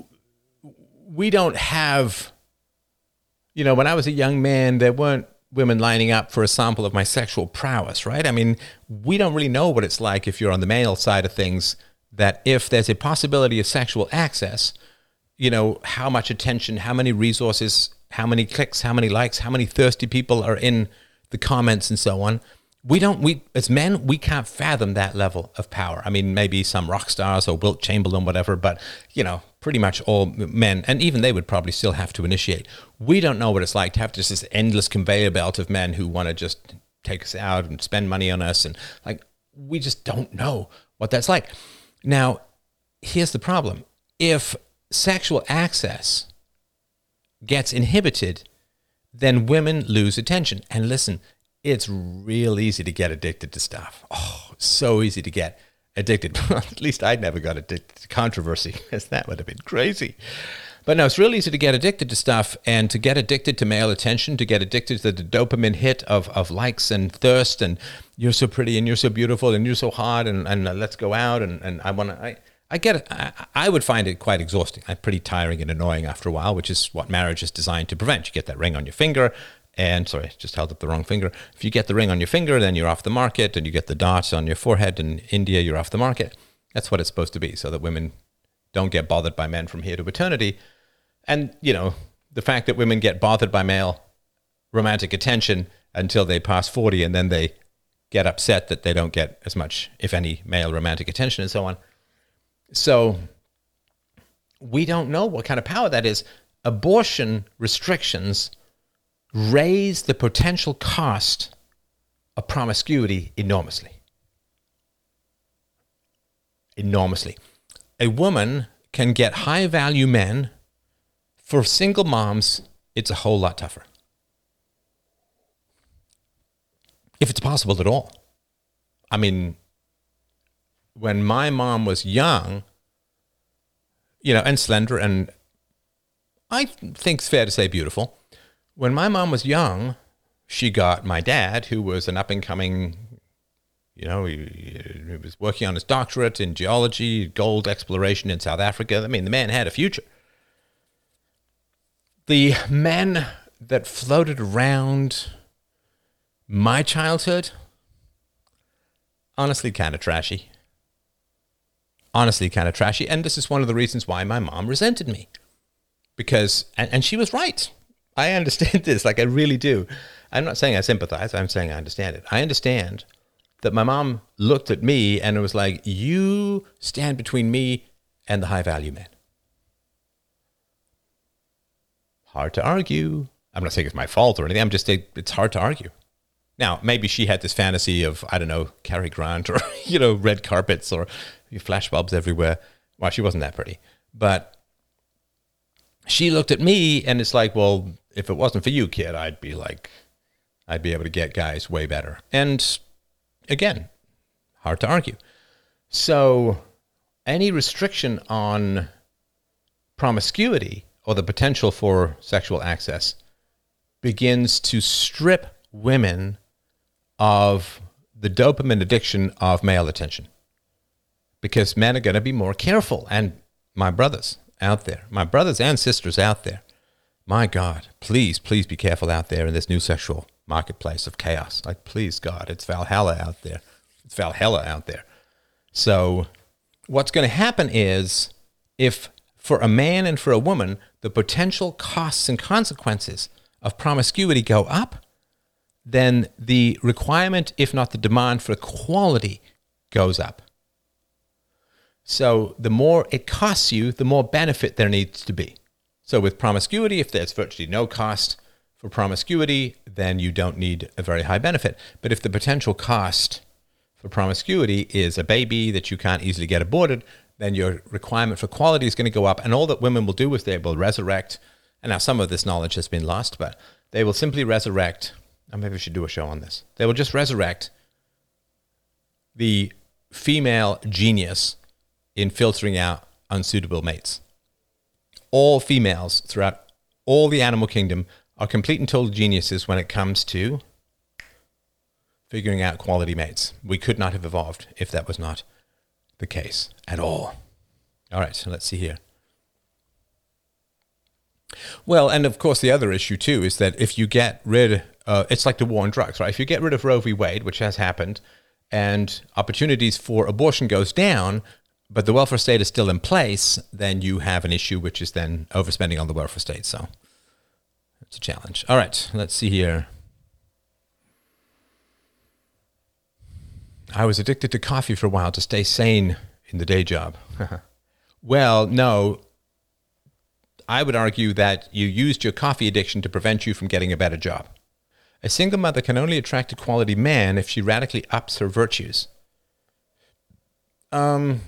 Speaker 1: we don't have, you know, when I was a young man, there weren't women lining up for a sample of my sexual prowess, right? I mean, we don't really know what it's like if you're on the male side of things, that if there's a possibility of sexual access, you know, how much attention, how many resources, how many clicks, how many likes, how many thirsty people are in the comments and so on. We don't, we, as men, we can't fathom that level of power. I mean, maybe some rock stars or Wilt Chamberlain, whatever, but, you know, pretty much all men, and even they would probably still have to initiate. We don't know what it's like to have just this endless conveyor belt of men who want to just take us out and spend money on us. And like, we just don't know what that's like. Now, here's the problem. If sexual access gets inhibited, then women lose attention. And listen, it's real easy to get addicted to stuff. Oh, so easy to get addicted. At least I never got addicted to controversy, because that would have been crazy. But no, it's real easy to get addicted to stuff, and to get addicted to male attention, to get addicted to the dopamine hit of, of likes and thirst, and you're so pretty, and you're so beautiful, and you're so hot, and, and uh, let's go out, and, and I want to... I, I get it. I, I would find it quite exhausting. I'm pretty tiring and annoying after a while, which is what marriage is designed to prevent. You get that ring on your finger, and sorry, just held up the wrong finger. If you get the ring on your finger, then you're off the market, and you get the dots on your forehead in India, you're off the market. That's what it's supposed to be, so that women don't get bothered by men from here to eternity. And, you know, the fact that women get bothered by male romantic attention until they pass forty, and then they get upset that they don't get as much, if any, male romantic attention and so on. So we don't know what kind of power that is. Abortion restrictions raise the potential cost of promiscuity enormously. Enormously. A woman can get high-value men. For single moms, it's a whole lot tougher. If it's possible at all. I mean, when my mom was young, you know, and slender, and I think it's fair to say beautiful. When my mom was young, she got my dad, who was an up-and-coming, you know, he, he was working on his doctorate in geology, gold exploration in South Africa. I mean, the man had a future. The men that floated around my childhood, honestly, kind of trashy. Honestly, kind of trashy. And this is one of the reasons why my mom resented me. Because, and, and she was right. I understand this, like I really do. I'm not saying I sympathize, I'm saying I understand it. I understand that my mom looked at me and it was like, you stand between me and the high value man. Hard to argue. I'm not saying it's my fault or anything, I'm just saying it's hard to argue. Now, maybe she had this fantasy of, I don't know, Cary Grant or, you know, red carpets or flashbulbs everywhere. Well, she wasn't that pretty. But she looked at me and it's like, well, if it wasn't for you, kid, I'd be like, I'd be able to get guys way better. And again, hard to argue. So any restriction on promiscuity or the potential for sexual access begins to strip women of the dopamine addiction of male attention, because men are going to be more careful. And my brothers out there, my brothers and sisters out there, my God, please, please be careful out there in this new sexual marketplace of chaos. Like, please, God, it's Valhalla out there. It's Valhalla out there. So what's going to happen is, if for a man and for a woman, the potential costs and consequences of promiscuity go up, then the requirement, if not the demand for quality, goes up. So the more it costs you, the more benefit there needs to be. So with promiscuity, if there's virtually no cost for promiscuity, then you don't need a very high benefit. But if the potential cost for promiscuity is a baby that you can't easily get aborted, then your requirement for quality is going to go up. And all that women will do is they will resurrect, and now some of this knowledge has been lost, but they will simply resurrect, or maybe we should do a show on this. They will just resurrect the female genius in filtering out unsuitable mates. All females throughout all the animal kingdom are complete and total geniuses when it comes to figuring out quality mates. We could not have evolved if that was not the case at all. All right, so let's see here. Well, and of course the other issue too is that if you get rid, uh, it's like the war on drugs, right? If you get rid of Roe v. Wade, which has happened, and opportunities for abortion goes down, but the welfare state is still in place, then you have an issue, which is then overspending on the welfare state. So it's a challenge. All right, let's see here. I was addicted to coffee for a while to stay sane in the day job. Well, no. I would argue that you used your coffee addiction to prevent you from getting a better job. A single mother can only attract a quality man if she radically ups her virtues. Um,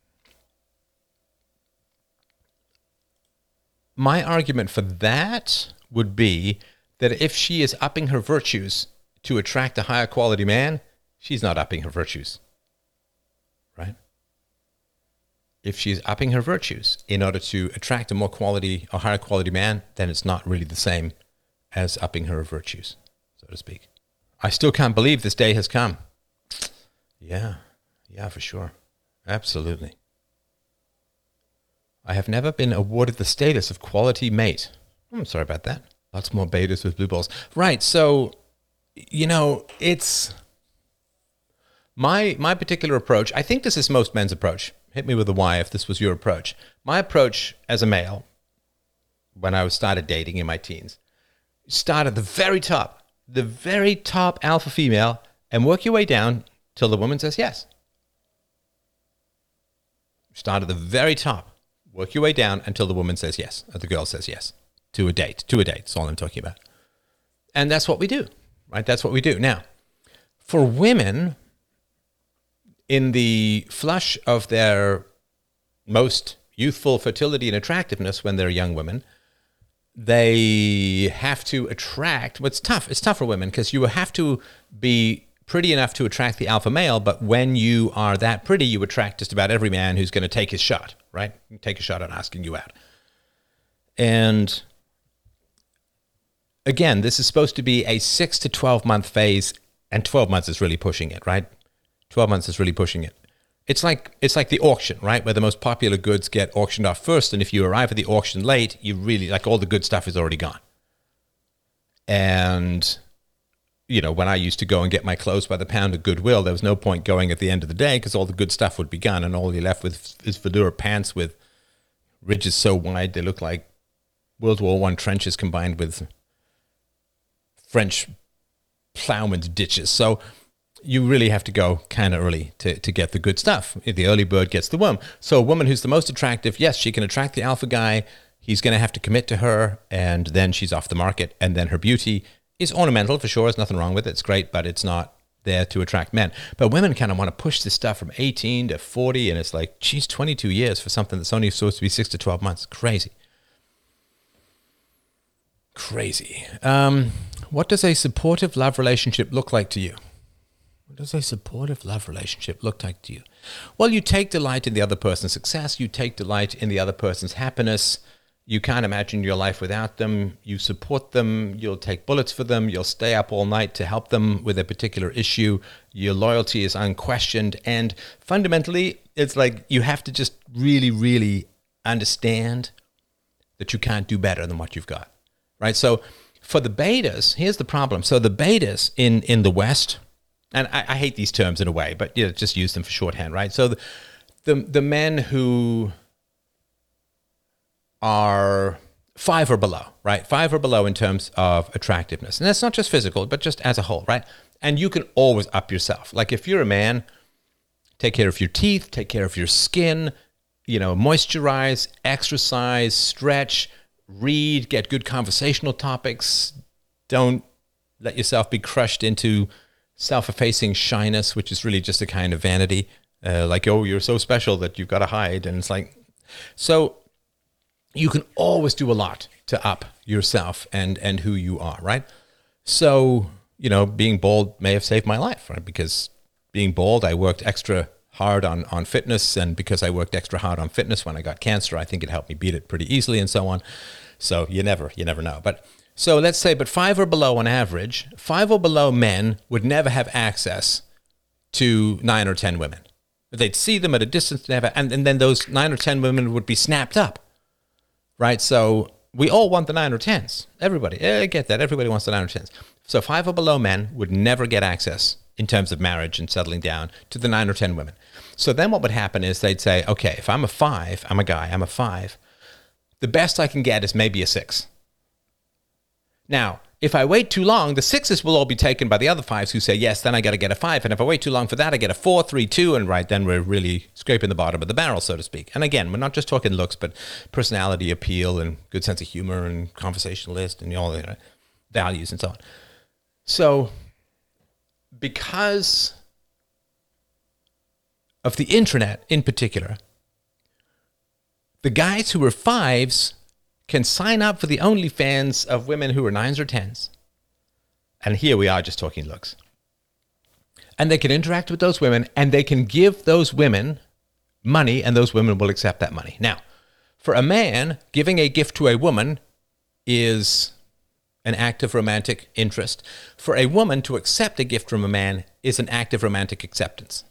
Speaker 1: my argument for that would be that if she is upping her virtues to attract a higher quality man, she's not upping her virtues, right? If she's upping her virtues in order to attract a more quality or higher quality man, then it's not really the same as upping her virtues, so to speak. I still can't believe this day has come. Yeah, yeah, for sure. Absolutely. I have never been awarded the status of quality mate. I'm sorry about that. Lots more betas with blue balls. Right, so, you know, it's... My my particular approach, I think this is most men's approach. Hit me with a why if this was your approach. My approach as a male, when I started dating in my teens, start at the very top, the very top alpha female, and work your way down till the woman says yes. Start at the very top, Work your way down until the woman says yes, or the girl says yes to a date. To a date, that's all I'm talking about. And that's what we do, right? That's what we do. Now, for women, in the flush of their most youthful fertility and attractiveness when they're young women, they have to attract, well, it's tough. It's tough for women because you have to be pretty enough to attract the alpha male, but when you are that pretty, you attract just about every man who's going to take his shot, right? Take a shot at asking you out. And again, this is supposed to be a six to twelve month phase, and twelve months is really pushing it, right? twelve months is really pushing it. It's like it's like the auction, right? Where the most popular goods get auctioned off first, and if you arrive at the auction late, you really, like, all the good stuff is already gone. And, you know, when I used to go and get my clothes by the pound at Goodwill, there was no point going at the end of the day because all the good stuff would be gone, and all you're left with is velour pants with ridges so wide they look like World War One trenches combined with French plowman's ditches. So you really have to go kind of early to, to get the good stuff. The early bird gets the worm. So a woman who's the most attractive, yes, she can attract the alpha guy. He's going to have to commit to her, and then she's off the market. And then her beauty is ornamental for sure. There's nothing wrong with it. It's great, but it's not there to attract men. But women kind of want to push this stuff from eighteen to forty, and it's like, geez, twenty-two years for something that's only supposed to be six to twelve months. Crazy. Crazy. Um, what does a supportive love relationship look like to you? What does a supportive love relationship look like to you? Well, you take delight in the other person's success. You take delight in the other person's happiness. You can't imagine your life without them. You support them. You'll take bullets for them. You'll stay up all night to help them with a particular issue. Your loyalty is unquestioned. And fundamentally, it's like you have to just really, really understand that you can't do better than what you've got, right? So for the betas, here's the problem. So the betas in, in the West, and I, I hate these terms in a way, but you know, just use them for shorthand, right? So the, the the men who are five or below, right? Five or below in terms of attractiveness. And that's not just physical, but just as a whole, right? And you can always up yourself. Like if you're a man, take care of your teeth, take care of your skin, you know, moisturize, exercise, stretch, read, get good conversational topics. Don't let yourself be crushed into self-effacing shyness, which is really just a kind of vanity. Uh, like, oh, you're so special that you've got to hide. And it's like, so you can always do a lot to up yourself and, and who you are, right? So, you know, being bald may have saved my life, right? Because being bald, I worked extra hard on, on fitness. And because I worked extra hard on fitness when I got cancer, I think it helped me beat it pretty easily and so on. So you never, you never know. But so let's say, but five or below on average, five or below men would never have access to nine or ten women. They'd see them at a distance, never, and, and then those nine or ten women would be snapped up, right? So we all want the nine or tens. Everybody, I get that. Everybody wants the nine or tens. So five or below men would never get access in terms of marriage and settling down to the nine or ten women. So then what would happen is they'd say, okay, if I'm a five, I'm a guy, I'm a five, the best I can get is maybe a six. Now, if I wait too long, the sixes will all be taken by the other fives who say, yes, then I got to get a five. And if I wait too long for that, I get a four, three, two. And right then we're really scraping the bottom of the barrel, so to speak. And again, we're not just talking looks, but personality, appeal, and good sense of humor and conversationalist and all the, you know, values and so on. So because of the internet in particular, the guys who are fives can sign up for the OnlyFans of women who are nines or tens. And here we are just talking looks. And they can interact with those women, and they can give those women money, and those women will accept that money. Now, for a man, giving a gift to a woman is an act of romantic interest. For a woman to accept a gift from a man is an act of romantic acceptance.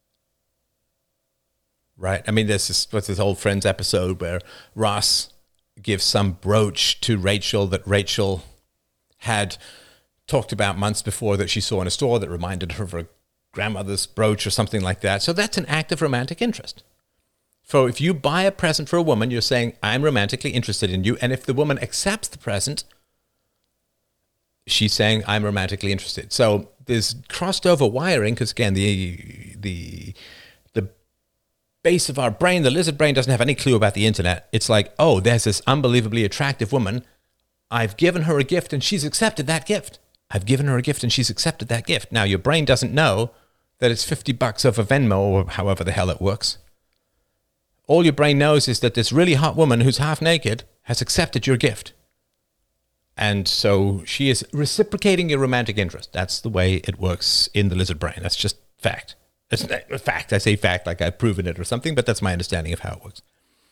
Speaker 1: Right? I mean, there's this, what's this old Friends episode where Ross gives some brooch to Rachel that Rachel had talked about months before that she saw in a store that reminded her of her grandmother's brooch or something like that. So that's an act of romantic interest. So if you buy a present for a woman, you're saying, I'm romantically interested in you. And if the woman accepts the present, she's saying, I'm romantically interested. So there's crossed over wiring because, again, the the the base of our brain, the lizard brain doesn't have any clue about the internet. It's like, oh, there's this unbelievably attractive woman. I've given her a gift and she's accepted that gift. I've given her a gift and she's accepted that gift. Now, your brain doesn't know that it's fifty bucks over Venmo or however the hell it works. All your brain knows is that this really hot woman who's half naked has accepted your gift. And so she is reciprocating your romantic interest. That's the way it works in the lizard brain. That's just fact. It's a fact. I say fact like I've proven it or something, but that's my understanding of how it works.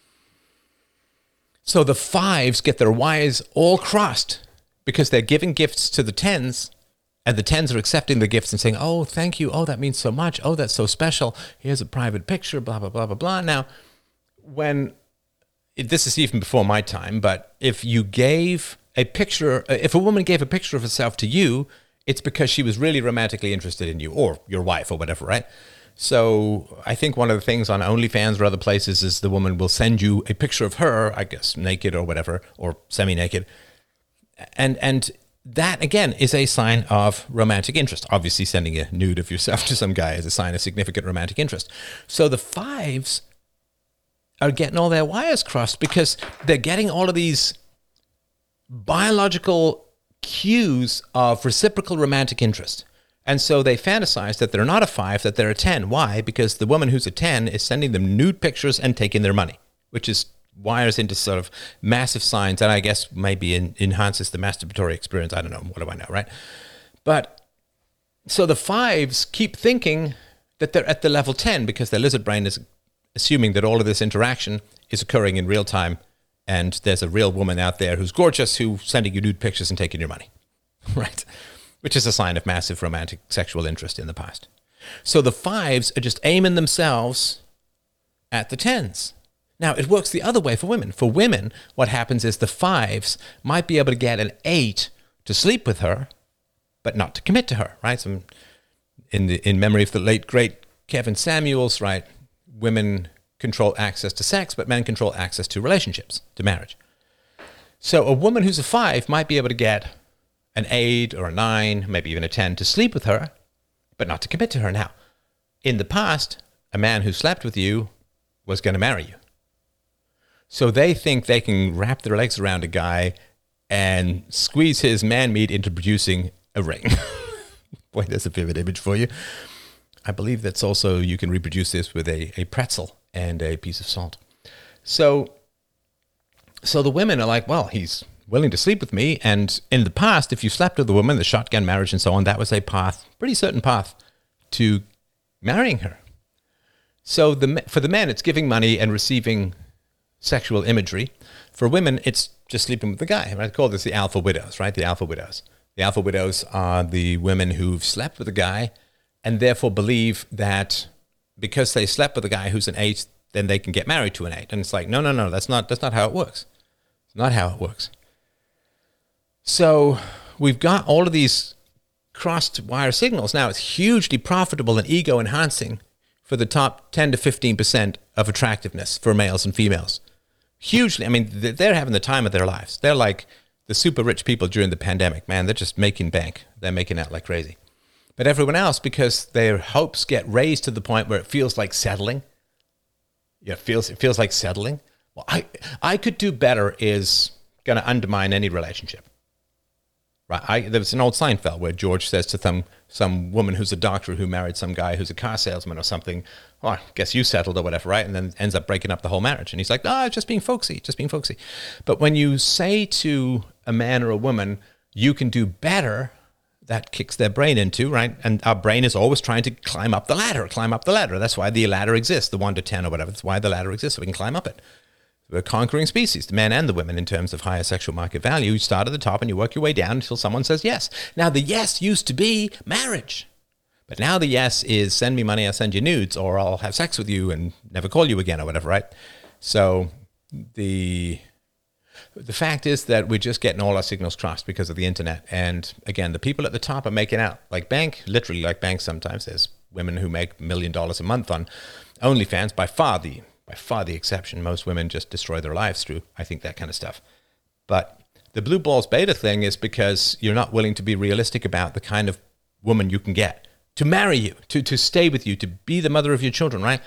Speaker 1: So the fives get their wires all crossed because they're giving gifts to the tens, and the tens are accepting the gifts and saying, oh, thank you. Oh, that means so much. Oh, that's so special. Here's a private picture, blah, blah, blah, blah, blah. Now, when, this is even before my time, but if you gave a picture, if a woman gave a picture of herself to you, it's because she was really romantically interested in you or your wife or whatever, right? So I think one of the things on OnlyFans or other places is the woman will send you a picture of her, I guess, naked or whatever, or semi-naked. And and that, again, is a sign of romantic interest. Obviously, sending a nude of yourself to some guy is a sign of significant romantic interest. So the fives are getting all their wires crossed because they're getting all of these biological cues of reciprocal romantic interest. And so they fantasize that they're not a five, that they're a ten. Why? Because the woman who's a ten is sending them nude pictures and taking their money, which is wires into sort of massive signs that I guess maybe in, enhances the masturbatory experience. I don't know. What do I know, right? But so the fives keep thinking that they're at the level ten because their lizard brain is assuming that all of this interaction is occurring in real time. And there's a real woman out there who's gorgeous, who's sending you nude pictures and taking your money, right? Which is a sign of massive romantic sexual interest in the past. So the fives are just aiming themselves at the tens. Now, it works the other way for women. For women, what happens is the fives might be able to get an eight to sleep with her, but not to commit to her, right? So in the in memory of the late, great Kevin Samuels, right? Women control access to sex, but men control access to relationships, to marriage. So a woman who's a five might be able to get an eight or a nine, maybe even a ten to sleep with her, but not to commit to her. Now, in the past, a man who slept with you was going to marry you. So they think they can wrap their legs around a guy and squeeze his man meat into producing a ring. Boy, there's a vivid image for you. I believe that's also, you can reproduce this with a, a pretzel and a piece of salt. So, so the women are like, well, he's willing to sleep with me. And in the past, if you slept with a woman, the shotgun marriage and so on, that was a path, pretty certain path to marrying her. So the for the men, it's giving money and receiving sexual imagery. For women, it's just sleeping with the guy. I call this the alpha widows, right? The alpha widows. The alpha widows are the women who've slept with a guy and therefore believe that because they slept with a guy who's an eight, then they can get married to an eight. And it's like, no, no, no, that's not that's not how it works. It's not how it works. So we've got all of these crossed wire signals. Now it's hugely profitable and ego enhancing for the top ten to fifteen percent of attractiveness for males and females. Hugely. I mean, they're having the time of their lives. They're like the super rich people during the pandemic. Man, they're just making bank. They're making out like crazy. But everyone else, because their hopes get raised to the point where it feels like settling. Yeah, it feels, it feels like settling. Well, I, I could do better is going to undermine any relationship. Right? I, there was an old Seinfeld where George says to some, some woman who's a doctor who married some guy who's a car salesman or something, oh, I guess you settled or whatever, right? And then ends up breaking up the whole marriage. And he's like, oh, just being folksy, just being folksy. But when you say to a man or a woman, you can do better, that kicks their brain into, right? And our brain is always trying to climb up the ladder, climb up the ladder. That's why the ladder exists, the one to ten or whatever. That's why the ladder exists, so we can climb up it. We're a conquering species, the men and the women, in terms of higher sexual market value. You start at the top and you work your way down until someone says yes. Now, the yes used to be marriage. But now the yes is send me money, I'll send you nudes, or I'll have sex with you and never call you again or whatever, right? So the... The fact is that we're just getting all our signals crossed because of the internet. And again, the people at the top are making out like bank, literally like bank sometimes. There's women who make a million dollars a month on OnlyFans, by far the by far the exception. Most women just destroy their lives through, I think, that kind of stuff. But the blue balls beta thing is because you're not willing to be realistic about the kind of woman you can get to marry you, to, to stay with you, to be the mother of your children, right?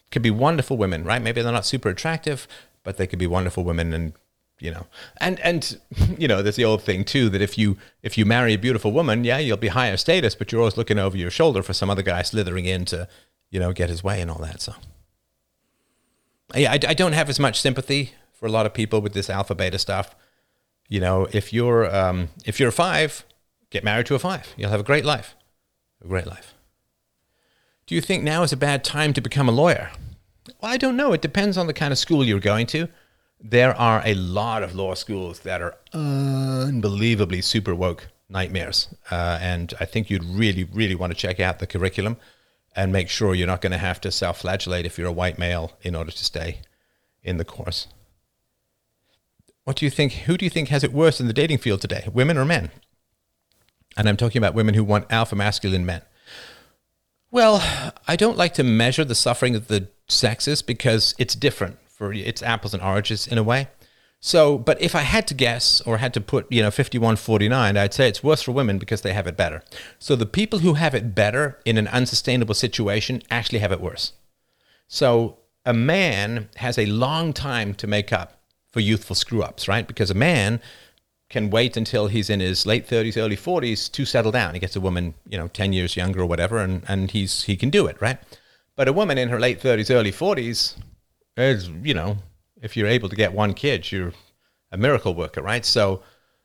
Speaker 1: could be wonderful women, right? Maybe they're not super attractive, but they could be wonderful women, and you know, and and you know, there's the old thing too that if you if you marry a beautiful woman, yeah, you'll be higher status, but you're always looking over your shoulder for some other guy slithering in to, you know, get his way and all that. So, yeah, I, I don't have as much sympathy for a lot of people with this alpha beta stuff. You know, if you're um, if you're a five, get married to a five. You'll have a great life, a great life. Do you think now is a bad time to become a lawyer? Well, I don't know. It depends on the kind of school you're going to. There are a lot of law schools that are unbelievably super woke nightmares. Uh, and I think you'd really, really want to check out the curriculum and make sure you're not going to have to self-flagellate if you're a white male in order to stay in the course. What do you think? Who do you think has it worse in the dating field today, women or men? And I'm talking about women who want alpha masculine men. Well, I don't like to measure the suffering of the sexes because it's different. For it's apples and oranges in a way. So, but if I had to guess or had to put, you know, fifty-one forty-nine, I'd say it's worse for women because they have it better. So the people who have it better in an unsustainable situation actually have it worse. So a man has a long time to make up for youthful screw-ups, right? Because a man can wait until he's in his late thirties, early forties to settle down. He gets a woman, you know, ten years younger or whatever, and, and he's he can do it, right? But a woman in her late thirties, early forties, is, you know, if you're able to get one kid, you're a miracle worker, right? So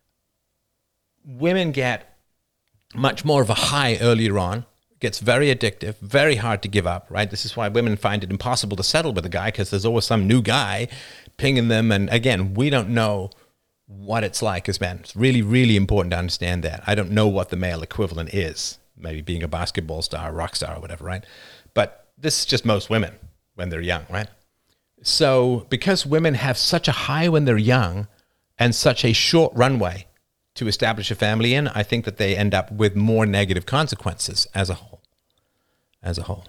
Speaker 1: women get much more of a high earlier on. It gets very addictive, very hard to give up, right? This is why women find it impossible to settle with a guy because there's always some new guy pinging them. And again, we don't know what it's like as men. It's really, really important to understand that. I don't know what the male equivalent is, maybe being a basketball star, rock star or whatever, right? But this is just most women when they're young, right? So because women have such a high when they're young and such a short runway to establish a family in, I think that they end up with more negative consequences as a whole. As a whole.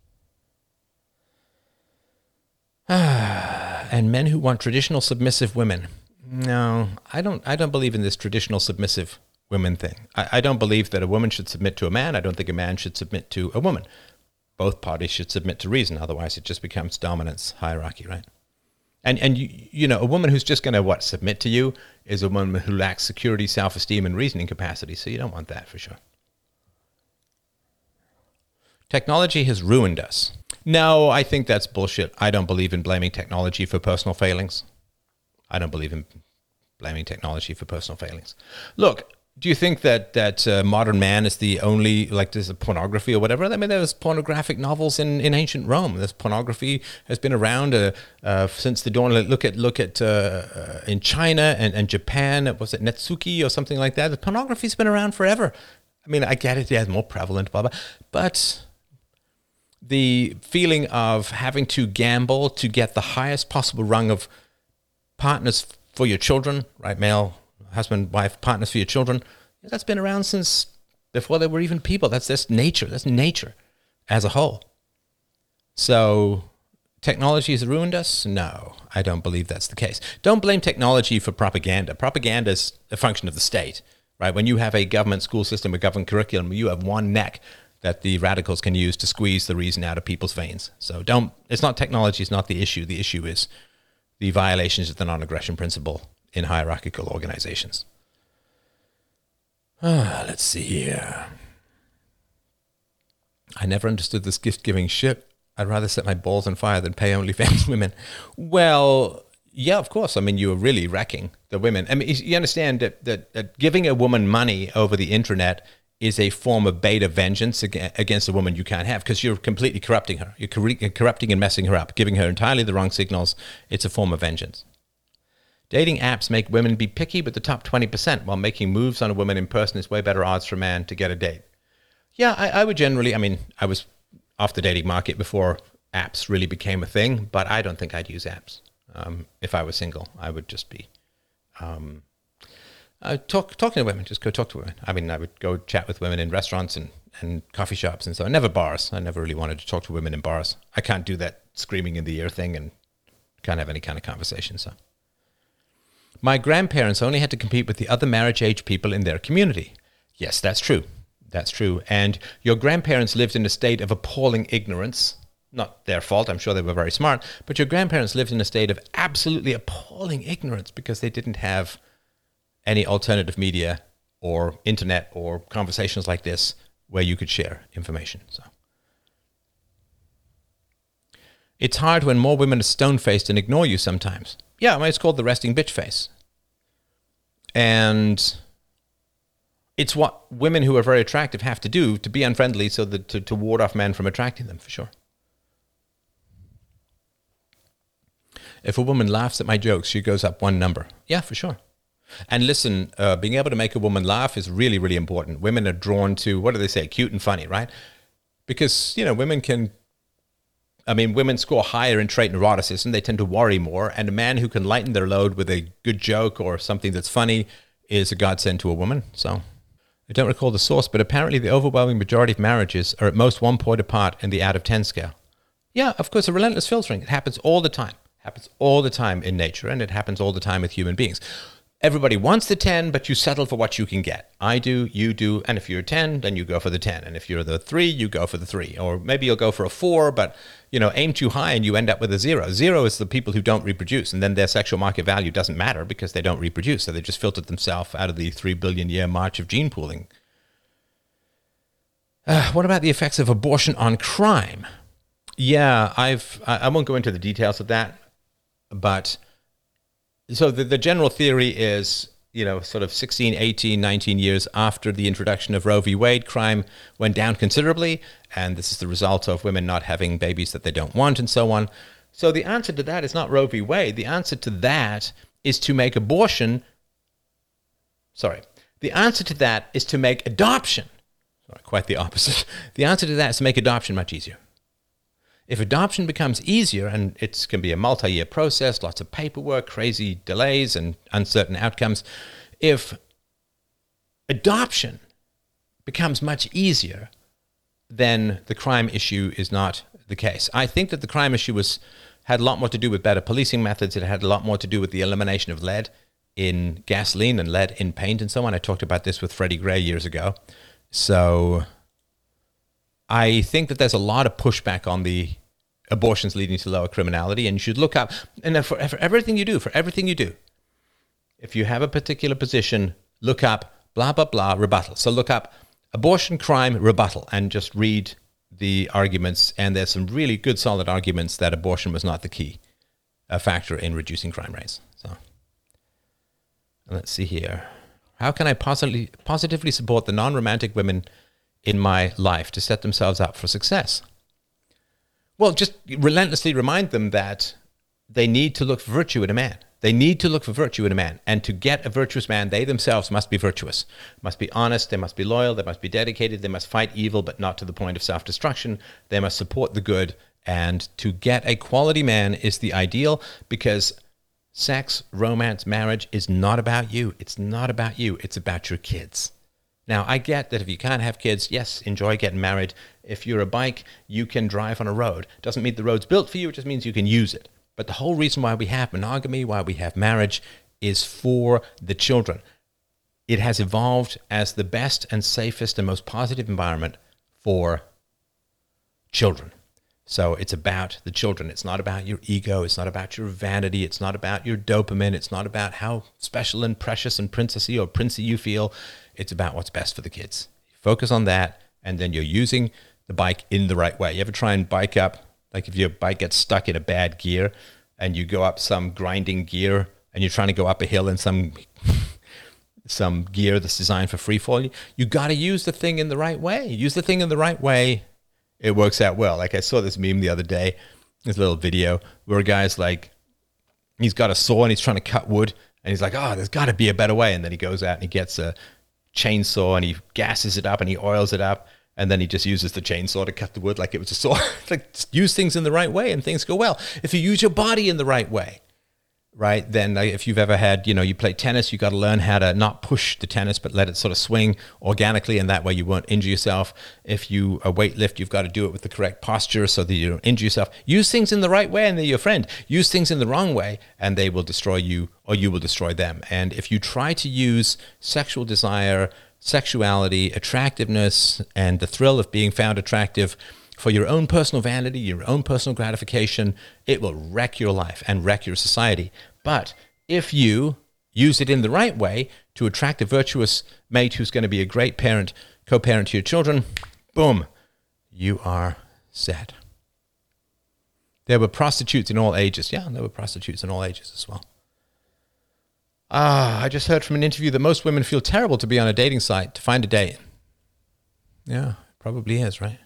Speaker 1: Ah, and men who want traditional submissive women. No, I don't I don't believe in this traditional submissive women thing. I, I don't believe that a woman should submit to a man. I don't think a man should submit to a woman. Both parties should submit to reason. Otherwise, it just becomes dominance hierarchy, right? And, and you, you know, a woman who's just going to, what, submit to you is a woman who lacks security, self-esteem, and reasoning capacity. So you don't want that for sure. Technology has ruined us. No, I think that's bullshit. I don't believe in blaming technology for personal failings. I don't believe in blaming technology for personal failings. Look, do you think that that uh, modern man is the only, like, there's a pornography or whatever? I mean, there was pornographic novels in, in ancient Rome. This pornography has been around uh, uh, since the dawn. Look at look at uh, uh, in China and, and Japan. Was it Netsuki or something like that? The pornography's been around forever. I mean, I get it. Yeah, it's more prevalent, blah, blah. But the feeling of having to gamble to get the highest possible rung of partners for your children, right? Male, husband, wife, partners for your children. That's been around since before there were even people. That's just nature. That's nature as a whole. So technology has ruined us? No, I don't believe that's the case. Don't blame technology for propaganda. Propaganda is a function of the state, right? When you have a government school system, a government curriculum, you have one neck that the radicals can use to squeeze the reason out of people's veins. So don't, it's not technology, it's not the issue. The issue is the violations of the non-aggression principle in hierarchical organizations. Ah, let's see here. I never understood this gift-giving shit. I'd rather set my balls on fire than pay OnlyFans women. Well, yeah, of course. I mean, you were really wrecking the women. I mean, you understand that, that, that giving a woman money over the intranet is a form of beta vengeance against a woman you can't have because you're completely corrupting her. You're corrupting and messing her up, giving her entirely the wrong signals. It's a form of vengeance. Dating apps make women be picky with the top twenty percent, while making moves on a woman in person is way better odds for a man to get a date. Yeah, I, I would generally, I mean, I was off the dating market before apps really became a thing, but I don't think I'd use apps. Um, if I was single, I would just be um, uh, talk, talking to women, just go talk to women. I mean, I would go chat with women in restaurants and, and coffee shops and so on. Never bars. I never really wanted to talk to women in bars. I can't do that screaming in the ear thing and can't have any kind of conversation, so. My grandparents only had to compete with the other marriage-age people in their community. Yes, that's true. That's true. And your grandparents lived in a state of appalling ignorance. Not their fault. I'm sure they were very smart. But your grandparents lived in a state of absolutely appalling ignorance because they didn't have any alternative media or internet or conversations like this where you could share information. So it's hard when more women are stone-faced and ignore you sometimes. Yeah, I mean, it's called the resting bitch face. And it's what women who are very attractive have to do to be unfriendly so that to, to ward off men from attracting them, for sure. If a woman laughs at my jokes, she goes up one number. Yeah, for sure. And listen, uh, being able to make a woman laugh is really, really important. Women are drawn to, what do they say, cute and funny, right? Because, you know, women can, I mean, women score higher in trait neuroticism. They tend to worry more. And a man who can lighten their load with a good joke or something that's funny is a godsend to a woman. So I don't recall the source, but apparently the overwhelming majority of marriages are at most one point apart in the out of ten scale. Yeah, of course, a relentless filtering. It happens all the time. Happens all the time in nature, and it happens all the time with human beings. Everybody wants the ten, but you settle for what you can get. I do, you do, and if you're a ten, then you go for the ten. And if you're the three, you go for the three. Or maybe you'll go for a four, but you know, aim too high and you end up with a zero. Zero is the people who don't reproduce, and then their sexual market value doesn't matter because they don't reproduce. So they just filtered themselves out of the three billion year march of gene pooling. Uh, what about the effects of abortion on crime? Yeah, I've, I, I won't go into the details of that. But so the, the general theory is, you know, sort of sixteen, eighteen, nineteen years after the introduction of Roe v. Wade, crime went down considerably. And this is the result of women not having babies that they don't want and so on. So the answer to that is not Roe v. Wade. The answer to that is to make abortion. Sorry. The answer to that is to make adoption. Sorry, quite the opposite. The answer to that is to make adoption much easier. If adoption becomes easier, and it can be a multi-year process, lots of paperwork, crazy delays, and uncertain outcomes, if adoption becomes much easier, then the crime issue is not the case. I think that the crime issue was had a lot more to do with better policing methods. It had a lot more to do with the elimination of lead in gasoline and lead in paint and so on. I talked about this with Freddie Gray years ago. So I think that there's a lot of pushback on the abortions leading to lower criminality, and you should look up, and for, for everything you do, for everything you do, if you have a particular position, look up blah, blah, blah, rebuttal. So look up abortion crime rebuttal and just read the arguments, and there's some really good solid arguments that abortion was not the key uh, factor in reducing crime rates. So let's see here. How can I positively, positively support the non-romantic women in my life to set themselves up for success? Well, just relentlessly remind them that they need to look for virtue in a man. They need to look for virtue in a man. And to get a virtuous man, they themselves must be virtuous, must be honest, they must be loyal, they must be dedicated, they must fight evil, but not to the point of self-destruction. They must support the good. And to get a quality man is the ideal, because sex, romance, marriage is not about you. It's not about you. It's about your kids. Now, I get that if you can't have kids, yes, enjoy getting married. If you're a bike, you can drive on a road. Doesn't mean the road's built for you, it just means you can use it. But the whole reason why we have monogamy, why we have marriage, is for the children. It has evolved as the best and safest and most positive environment for children. So it's about the children. It's not about your ego. It's not about your vanity. It's not about your dopamine. It's not about how special and precious and princessy or princey you feel. It's about what's best for the kids. Focus on that, and then you're using the bike in the right way. You ever try and bike up, like if your bike gets stuck in a bad gear and you go up some grinding gear and you're trying to go up a hill in some some gear that's designed for free fall, you got to use the thing in the right way. Use the thing in the right way, it works out well. Like I saw this meme the other day, this little video where a guy's like, he's got a saw and he's trying to cut wood, and he's like, oh, there's got to be a better way. And then he goes out and he gets a chainsaw and he gasses it up and he oils it up, and then he just uses the chainsaw to cut the wood like it was a saw. Like, use things in the right way and things go well. If you use your body in the right way, right, then like, if you've ever had, you know, you play tennis, you got to learn how to not push the tennis, but let it sort of swing organically, and that way you won't injure yourself. If you a weightlift, you've got to do it with the correct posture so that you don't injure yourself. Use things in the right way and they're your friend. Use things in the wrong way and they will destroy you, or you will destroy them. And if you try to use sexual desire, sexuality, attractiveness, and the thrill of being found attractive for your own personal vanity, your own personal gratification, it will wreck your life and wreck your society. But if you use it in the right way to attract a virtuous mate who's going to be a great parent, co-parent to your children, boom, you are set. There were prostitutes in all ages. Yeah, there were prostitutes in all ages as well. Ah, I just heard from an interview that most women feel terrible to be on a dating site to find a date. Yeah, probably is, right?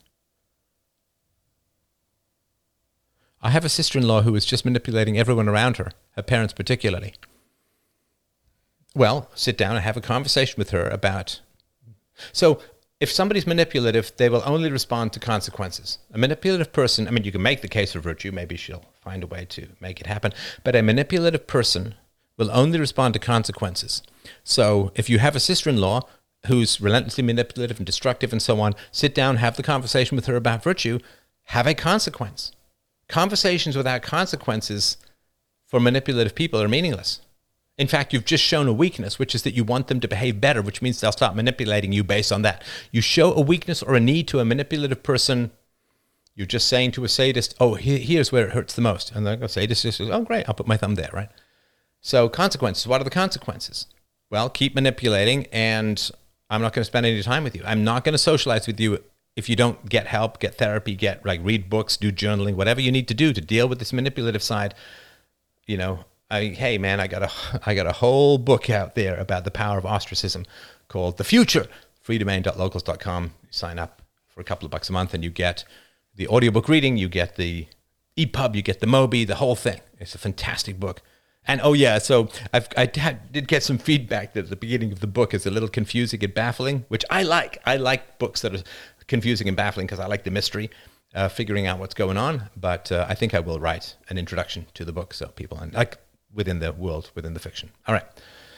Speaker 1: I have a sister-in-law who is just manipulating everyone around her, her parents particularly. Well, sit down and have a conversation with her about... So if somebody's manipulative, they will only respond to consequences. A manipulative person, I mean, you can make the case for virtue. Maybe she'll find a way to make it happen. But a manipulative person will only respond to consequences. So if you have a sister-in-law who's relentlessly manipulative and destructive and so on, sit down, have the conversation with her about virtue, have a consequence. Conversations without consequences for manipulative people are meaningless. In fact, you've just shown a weakness, which is that you want them to behave better, which means they'll stop manipulating you based on that. You show a weakness or a need to a manipulative person, you're just saying to a sadist, oh, here's where it hurts the most. And the sadist just says, oh, great, I'll put my thumb there, right? So consequences, what are the consequences? Well, keep manipulating, and I'm not going to spend any time with you. I'm not going to socialize with you if you don't get help, get therapy, get like read books, do journaling, whatever you need to do to deal with this manipulative side. You know, I, hey man, I got a I got a whole book out there about the power of ostracism called The Future. free domain dot locals dot com. You sign up for a couple of bucks a month, and you get the audiobook reading, you get the E P U B, you get the Mobi, the whole thing. It's a fantastic book. And oh yeah, so I've, I had, did get some feedback that the beginning of the book is a little confusing and baffling, which I like. I like books that are confusing and baffling because I like the mystery, uh, figuring out what's going on. But uh, I think I will write an introduction to the book so people, and like within the world, within the fiction. All right.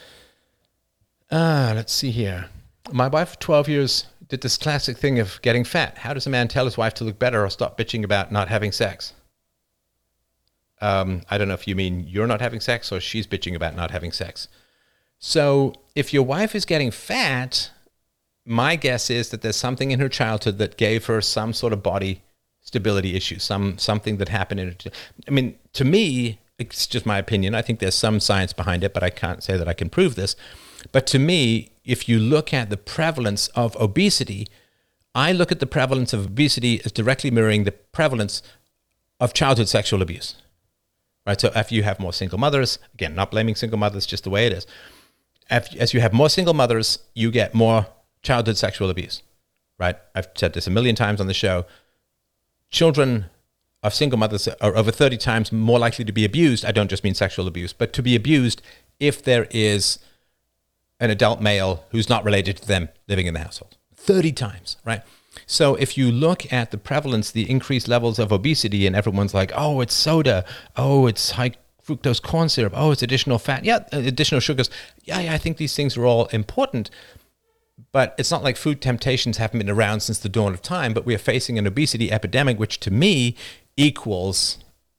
Speaker 1: Uh, let's see here. My wife of twelve years did this classic thing of getting fat. How does a man tell his wife to look better or stop bitching about not having sex? Um, I don't know if you mean you're not having sex or she's bitching about not having sex. So if your wife is getting fat, my guess is that there's something in her childhood that gave her some sort of body stability issue, some something that happened in her. I mean, to me, it's just my opinion. I think there's some science behind it, but I can't say that I can prove this. But to me, if you look at the prevalence of obesity, I look at the prevalence of obesity as directly mirroring the prevalence of childhood sexual abuse. Right, so if you have more single mothers, again, not blaming single mothers, just the way it is. If, as you have more single mothers, you get more childhood sexual abuse, right? I've said this a million times on the show. Children of single mothers are over thirty times more likely to be abused. I don't just mean sexual abuse, but to be abused if there is an adult male who's not related to them living in the household. thirty times, right? So if you look at the prevalence, the increased levels of obesity, and everyone's like, oh, it's soda, oh, it's high fructose corn syrup, oh, it's additional fat, yeah, additional sugars. Yeah, yeah, I think these things are all important, but it's not like food temptations haven't been around since the dawn of time, but we are facing an obesity epidemic, which to me equals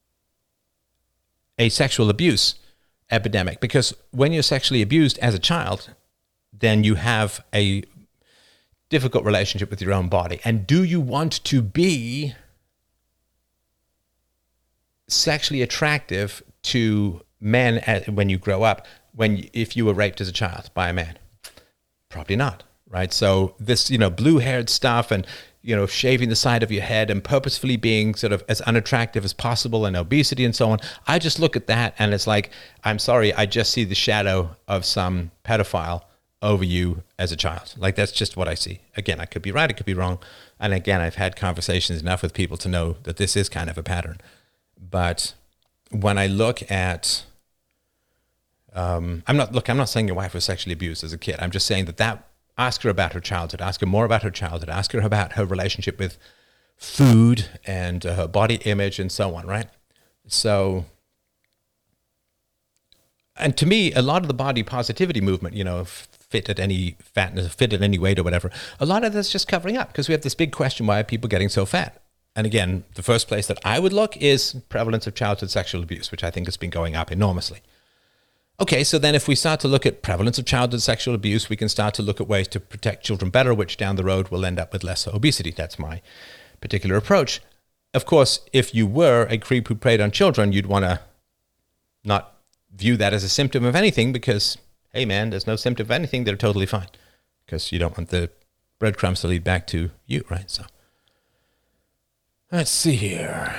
Speaker 1: a sexual abuse epidemic, because when you're sexually abused as a child, then you have a difficult relationship with your own body. And do you want to be sexually attractive to men as, when you grow up, when if you were raped as a child by a man? Probably not, right? So this, you know, blue-haired stuff and, you know, shaving the side of your head and purposefully being sort of as unattractive as possible and obesity and so on, I just look at that and it's like, I'm sorry, I just see the shadow of some pedophile over you as a child. Like, that's just what I see. Again, I could be right, I could be wrong. And again, I've had conversations enough with people to know that this is kind of a pattern. But when I look at, um, I'm not, look, I'm not saying your wife was sexually abused as a kid. I'm just saying that that, ask her about her childhood, ask her more about her childhood, ask her about her relationship with food and uh, her body image and so on, right? So, and to me, a lot of the body positivity movement, you know, fit at any fatness, fit at any weight or whatever, a lot of that's just covering up because we have this big question, why are people getting so fat? And again, the first place that I would look is prevalence of childhood sexual abuse, which I think has been going up enormously. Okay, so then if we start to look at prevalence of childhood sexual abuse, we can start to look at ways to protect children better, which down the road will end up with less obesity. That's my particular approach. Of course, if you were a creep who preyed on children, you'd want to not view that as a symptom of anything because, hey man, there's no symptom of anything. They're totally fine because you don't want the breadcrumbs to lead back to you, right? So let's see here.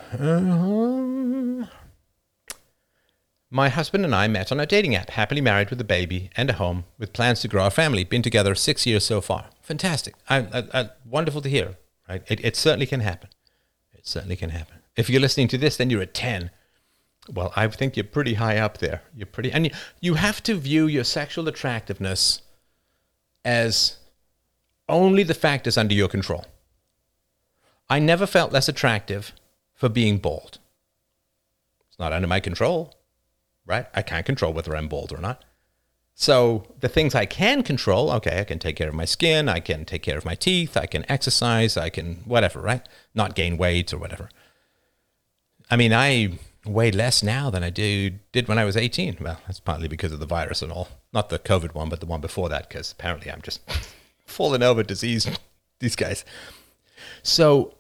Speaker 1: Um, my husband and I met on a dating app, happily married with a baby and a home with plans to grow our family. Been together six years so far. Fantastic. I, I, I, wonderful to hear, right? It, it certainly can happen. It certainly can happen. If you're listening to this, then you're at ten. Well, I think you're pretty high up there. You're pretty, and you, you have to view your sexual attractiveness as only the factors under your control. I never felt less attractive for being bald. It's not under my control, right? I can't control whether I'm bald or not. So the things I can control, okay, I can take care of my skin, I can take care of my teeth, I can exercise, I can whatever, right? Not gain weight or whatever. I mean, I weigh less now than I do, did when I was eighteen. Well, that's partly because of the virus and all. Not the COVID one, but the one before that, because apparently I'm just falling over disease, these guys. So,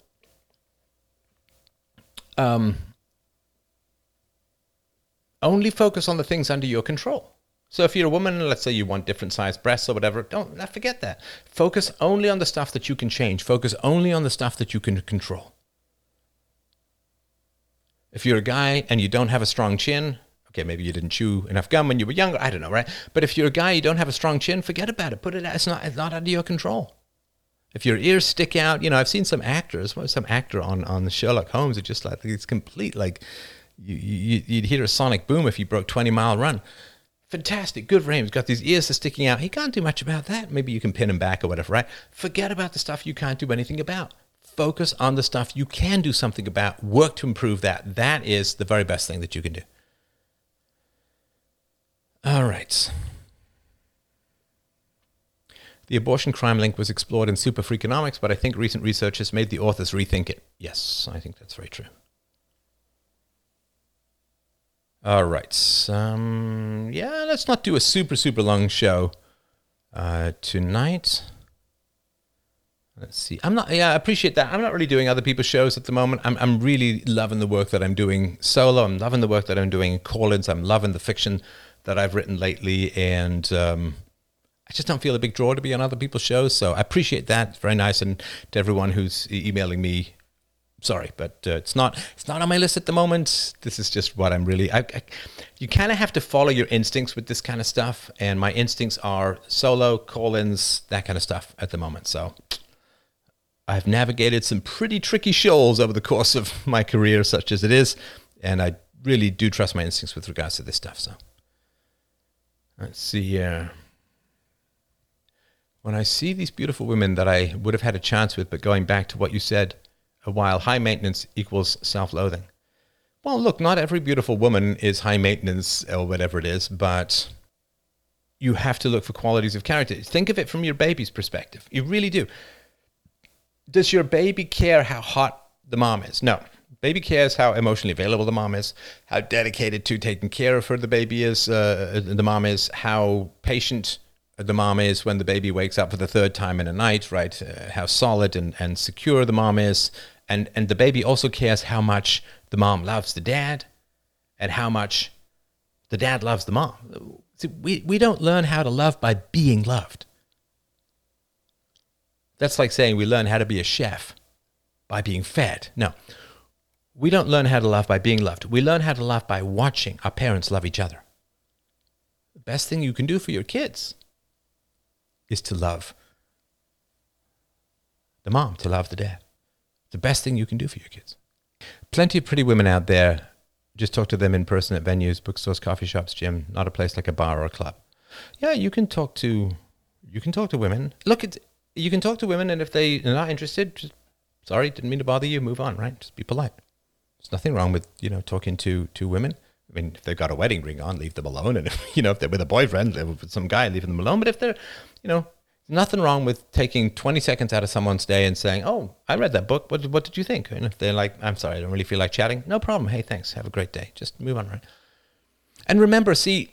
Speaker 1: um, only focus on the things under your control. So if you're a woman, let's say you want different sized breasts or whatever, don't not forget that. Focus only on the stuff that you can change. Focus only on the stuff that you can control. If you're a guy and you don't have a strong chin, okay, maybe you didn't chew enough gum when you were younger, I don't know, right? But if you're a guy, you don't have a strong chin, forget about it. Put it out. It's not, it's not under your control. If your ears stick out, you know, I've seen some actors, some actor on, on the Sherlock Holmes, it's just like, it's complete, like, you, you, you'd hear a sonic boom if you broke twenty mile run. Fantastic, good for him. He's got these ears that are sticking out. He can't do much about that. Maybe you can pin him back or whatever, right? Forget about the stuff you can't do anything about. Focus on the stuff you can do something about. Work to improve that. That is the very best thing that you can do. All right. The abortion crime link was explored in Super Freakonomics, but I think recent research has made the authors rethink it. Yes, I think that's very true. All right. Um, yeah, let's not do a super, super long show uh, tonight. Let's see. I'm not, yeah, I appreciate that. I'm not really doing other people's shows at the moment. I'm I'm really loving the work that I'm doing solo. I'm loving the work that I'm doing in call-ins. I'm loving the fiction that I've written lately. And um, I just don't feel a big draw to be on other people's shows. So I appreciate that. It's very nice. And to everyone who's e- emailing me, sorry, but uh, it's not it's not on my list at the moment. This is just what I'm really... I, I, you kind of have to follow your instincts with this kind of stuff. And my instincts are solo, call-ins, that kind of stuff at the moment. So I've navigated some pretty tricky shoals over the course of my career, such as it is. And I really do trust my instincts with regards to this stuff. So let's see. Uh, when I see these beautiful women that I would have had a chance with, but going back to what you said a while, high maintenance equals self-loathing. Well, look, not every beautiful woman is high maintenance or whatever it is, but you have to look for qualities of character. Think of it from your baby's perspective. You really do. Does your baby care how hot the mom is? No. Baby cares how emotionally available the mom is, how dedicated to taking care of her the baby is, uh, the mom is, how patient the mom is when the baby wakes up for the third time in a night, right? Uh, how solid and, and secure the mom is. And, and the baby also cares how much the mom loves the dad and how much the dad loves the mom. See, we, we don't learn how to love by being loved. That's like saying we learn how to be a chef by being fed. No, we don't learn how to love by being loved. We learn how to love by watching our parents love each other. The best thing you can do for your kids is to love the mom, to love the dad. The best thing you can do for your kids. Plenty of pretty women out there. Just talk to them in person at venues, bookstores, coffee shops, gym, not a place like a bar or a club. Yeah, you can talk to, you can talk to women. Look, it's, you can talk to women, and if they are not interested, just, sorry, didn't mean to bother you, move on, right? Just be polite. There's nothing wrong with, you know, talking to, to women. I mean, if they've got a wedding ring on, leave them alone. And, if, you know, if they're with a boyfriend, they're with some guy, leave them alone. But if they're, you know, nothing wrong with taking twenty seconds out of someone's day and saying, oh, I read that book. What, what did you think? And if they're like, I'm sorry, I don't really feel like chatting. No problem. Hey, thanks. Have a great day. Just move on, right? And remember, see,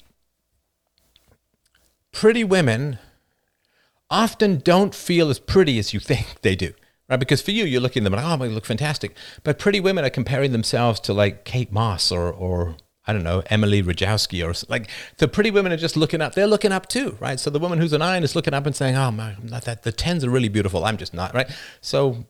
Speaker 1: pretty women often don't feel as pretty as you think they do, right? Because for you, you're looking at them like, oh, they look fantastic. But pretty women are comparing themselves to like Kate Moss or, or I don't know, Emily Ratajkowski or like the pretty women are just looking up. They're looking up too, right? So the woman who's a nine is looking up and saying, oh, my, I'm not that. The tens are really beautiful. I'm just not, right? So,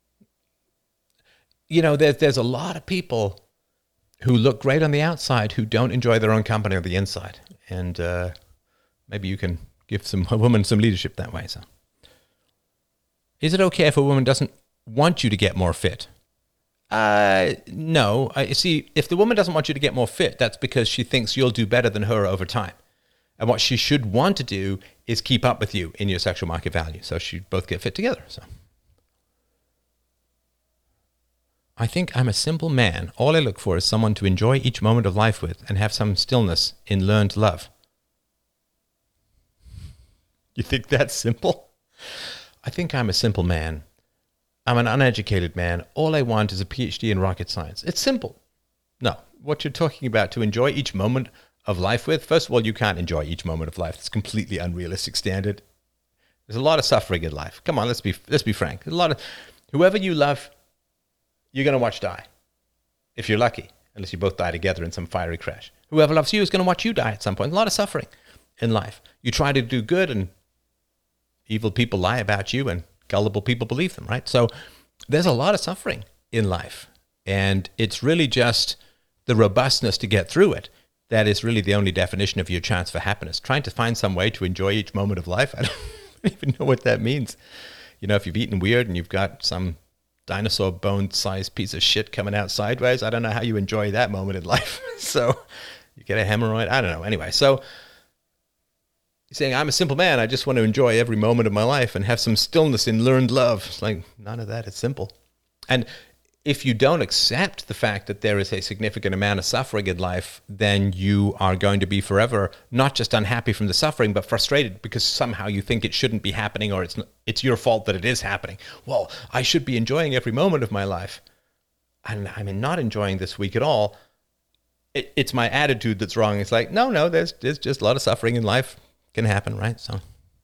Speaker 1: you know, there's, there's a lot of people who look great on the outside who don't enjoy their own company on the inside. And uh, maybe you can give some a woman some leadership that way. So, is it okay if a woman doesn't want you to get more fit? Uh, no. I see. If the woman doesn't want you to get more fit, that's because she thinks you'll do better than her over time. And what she should want to do is keep up with you in your sexual market value. So she both get fit together. So, I think I'm a simple man. All I look for is someone to enjoy each moment of life with and have some stillness in learned love. You think that's simple? I think I'm a simple man. I'm an uneducated man. All I want is a P H D in rocket science. It's simple. No, what you're talking about to enjoy each moment of life with, first of all, you can't enjoy each moment of life. It's a completely unrealistic standard. There's a lot of suffering in life. Come on, let's be let's be frank. There's a lot of whoever you love, you're going to watch die, if you're lucky, unless you both die together in some fiery crash. Whoever loves you is going to watch you die at some point. A lot of suffering in life. You try to do good and evil people lie about you and gullible people believe them, right? So there's a lot of suffering in life. And it's really just the robustness to get through it that is really the only definition of your chance for happiness. Trying to find some way to enjoy each moment of life, I don't even know what that means. You know, if you've eaten weird and you've got some dinosaur bone-sized piece of shit coming out sideways, I don't know how you enjoy that moment in life. So you get a hemorrhoid, I don't know. Anyway, so you're saying, I'm a simple man, I just want to enjoy every moment of my life and have some stillness in learned love. It's like, none of that is simple. And if you don't accept the fact that there is a significant amount of suffering in life, then you are going to be forever not just unhappy from the suffering, but frustrated because somehow you think it shouldn't be happening or it's it's your fault that it is happening. Well, I should be enjoying every moment of my life. And I'm not enjoying this week at all. It, it's my attitude that's wrong. It's like, no, no, there's, there's just a lot of suffering in life. Can happen, right? So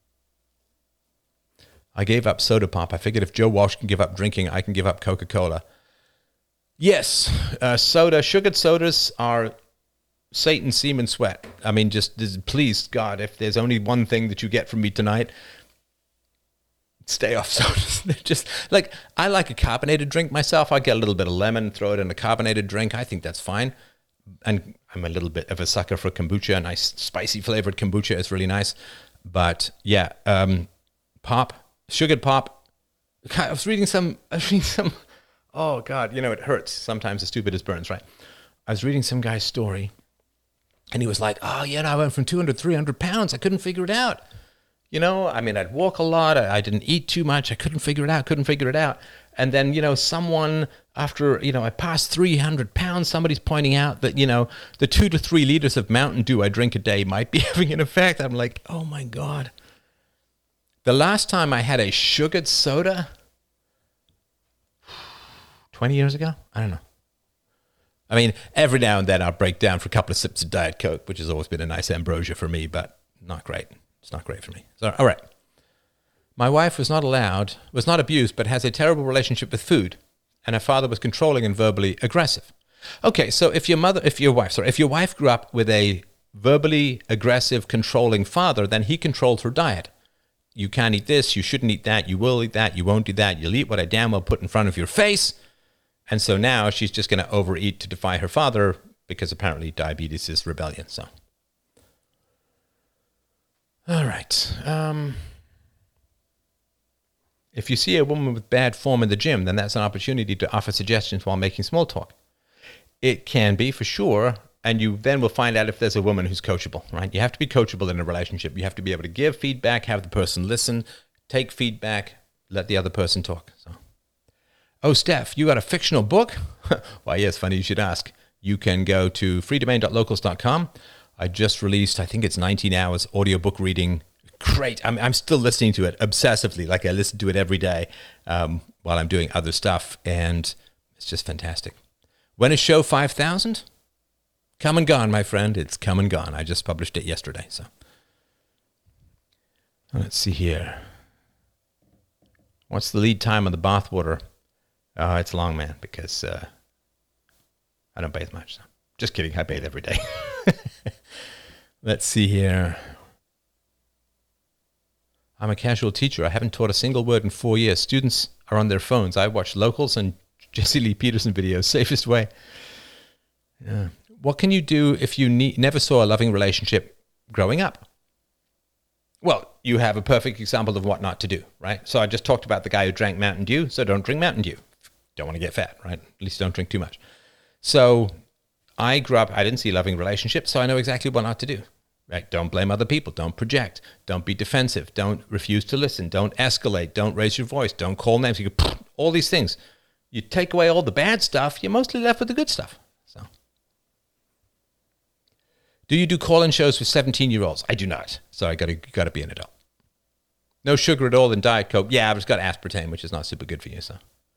Speaker 1: I gave up soda pop. I figured if Joe Walsh can give up drinking, I can give up Coca-Cola. Yes, uh, soda, sugared sodas are Satan, semen, sweat. I mean, just please, God, if there's only one thing that you get from me tonight, stay off sodas. They're just like, I like a carbonated drink myself. I get a little bit of lemon, throw it in a carbonated drink. I think that's fine. And I'm a little bit of a sucker for kombucha. A nice spicy flavored kombucha is really nice. But yeah, um, pop, sugared pop. I was reading some, I was reading some, oh God, you know, it hurts. Sometimes as stupid as burns, right? I was reading some guy's story and he was like, oh yeah, no, I went from two hundred, three hundred pounds. I couldn't figure it out. You know, I mean, I'd walk a lot. I, I didn't eat too much. I couldn't figure it out, couldn't figure it out. And then, you know, someone after, you know, I passed three hundred pounds, somebody's pointing out that, you know, the two to three liters of Mountain Dew I drink a day might be having an effect. I'm like, oh my God. The last time I had a sugared soda, twenty years ago? I don't know. I mean, every now and then I'll break down for a couple of sips of Diet Coke, which has always been a nice ambrosia for me, but not great. It's not great for me. So, all right. My wife was not allowed, was not abused, but has a terrible relationship with food, and her father was controlling and verbally aggressive. Okay, so if your mother, if your wife, sorry, if your wife grew up with a verbally aggressive, controlling father, then he controlled her diet. You can't eat this, you shouldn't eat that, you will eat that, you won't eat that, you'll eat what I damn well put in front of your face. And so now she's just going to overeat to defy her father because apparently diabetes is rebellion. So, all right. Um, if you see a woman with bad form in the gym, then that's an opportunity to offer suggestions while making small talk. It can be for sure. And you then will find out if there's a woman who's coachable, right? You have to be coachable in a relationship. You have to be able to give feedback, have the person listen, take feedback, let the other person talk. So, oh, Steph, you got a fictional book? Why, yes, funny you should ask. You can go to free domain dot locals dot com. I just released, I think it's nineteen hours audiobook reading. Great. I'm, I'm still listening to it obsessively, like I listen to it every day um, while I'm doing other stuff, and it's just fantastic. When is show five thousand? Come and gone, my friend. It's come and gone. I just published it yesterday. So let's see here. What's the lead time on the bathwater? Uh, it's long, man, because uh, I don't bathe much. So. Just kidding. I bathe every day. Let's see here. I'm a casual teacher. I haven't taught a single word in four years. Students are on their phones. I watch Locals and Jesse Lee Peterson videos. Safest way. Yeah. What can you do if you ne- never saw a loving relationship growing up? Well, you have a perfect example of what not to do, right? So I just talked about the guy who drank Mountain Dew, so don't drink Mountain Dew. Don't want to get fat, right? At least don't drink too much. So I grew up, I didn't see loving relationships, so I know exactly what not to do. Right? Don't blame other people. Don't project. Don't be defensive. Don't refuse to listen. Don't escalate. Don't raise your voice. Don't call names. You go, all these things. You take away all the bad stuff, you're mostly left with the good stuff. So, do you do call-in shows for seventeen-year-olds? I do not. So I got to got to be an adult. No sugar at all in Diet Coke. Yeah, I've just got aspartame, which is not super good for you. So.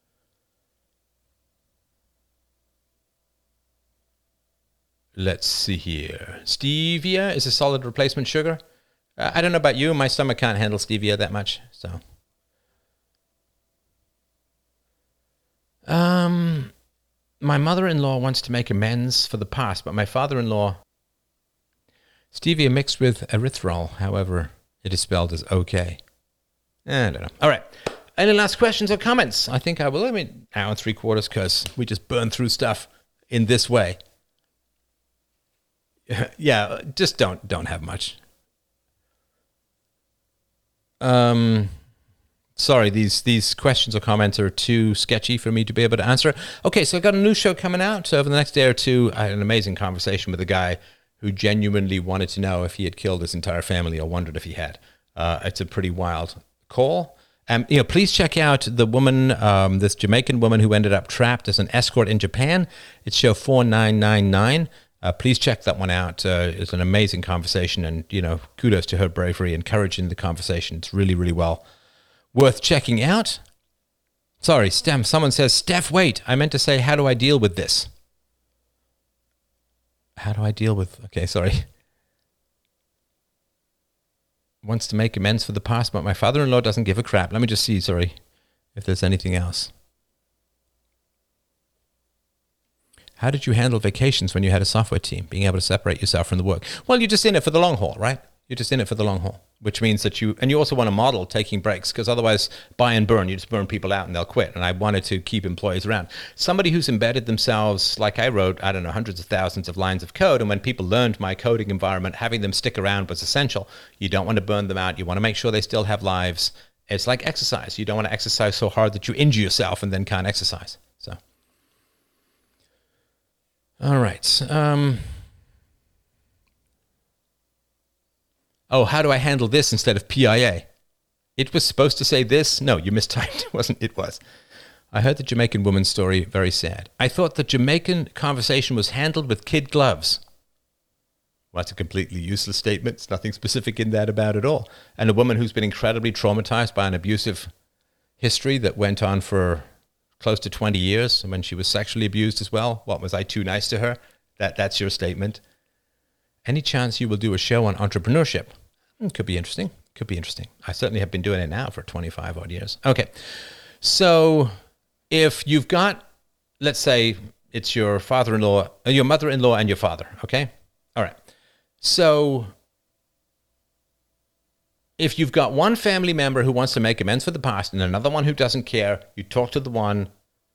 Speaker 1: Let's see here. Stevia is a solid replacement sugar. Uh, I don't know about you. My stomach can't handle stevia that much. So, um, my mother-in-law wants to make amends for the past, but my father-in-law, stevia mixed with erythritol, however, it is spelled as okay. I don't know. All right. Any last questions or comments? I think I will. I mean, hour and three quarters because we just burn through stuff in this way. Yeah, just don't don't have much. Um, sorry, these these questions or comments are too sketchy for me to be able to answer. Okay, so I've got a new show coming out. So over the next day or two, I had an amazing conversation with a guy who genuinely wanted to know if he had killed his entire family or wondered if he had. Uh, it's a pretty wild call. Um, you know, please check out the woman, um, this Jamaican woman who ended up trapped as an escort in Japan. It's show four nine nine nine. Uh, please check that one out. Uh, it's an amazing conversation, and you know, kudos to her bravery and courage in the conversation. It's really, really well worth checking out. Sorry, Steph. Someone says, Steph, wait. I meant to say, how do I deal with this? How do I deal with? Okay, sorry. Wants to make amends for the past, but my father-in-law doesn't give a crap. Let me just see. Sorry, if there's anything else. How did you handle vacations when you had a software team, being able to separate yourself from the work? Well, you're just in it for the long haul, right? You're just in it for the long haul, which means that you, and you also want to model taking breaks, because otherwise, buy and burn, you just burn people out and they'll quit. And I wanted to keep employees around. Somebody who's embedded themselves, like I wrote, I don't know, hundreds of thousands of lines of code. And when people learned my coding environment, having them stick around was essential. You don't want to burn them out. You want to make sure they still have lives. It's like exercise. You don't want to exercise so hard that you injure yourself and then can't exercise. So. All right. Um, oh, how do I handle this instead of P I A? It was supposed to say this. No, you mistyped. It wasn't. It was. I heard the Jamaican woman's story. Very sad. I thought the Jamaican conversation was handled with kid gloves. Well, that's a completely useless statement. There's nothing specific in that about it all. And a woman who's been incredibly traumatized by an abusive history that went on for close to twenty years, and when she was sexually abused as well. What, was I too nice to her? That That's your statement. Any chance you will do a show on entrepreneurship? Could be interesting. Could be interesting. I certainly have been doing it now for twenty-five odd years. Okay. So if you've got, let's say it's your father-in-law, uh, your mother-in-law and your father. Okay. All right. So if you've got one family member who wants to make amends for the past and another one who doesn't care, you talk to the one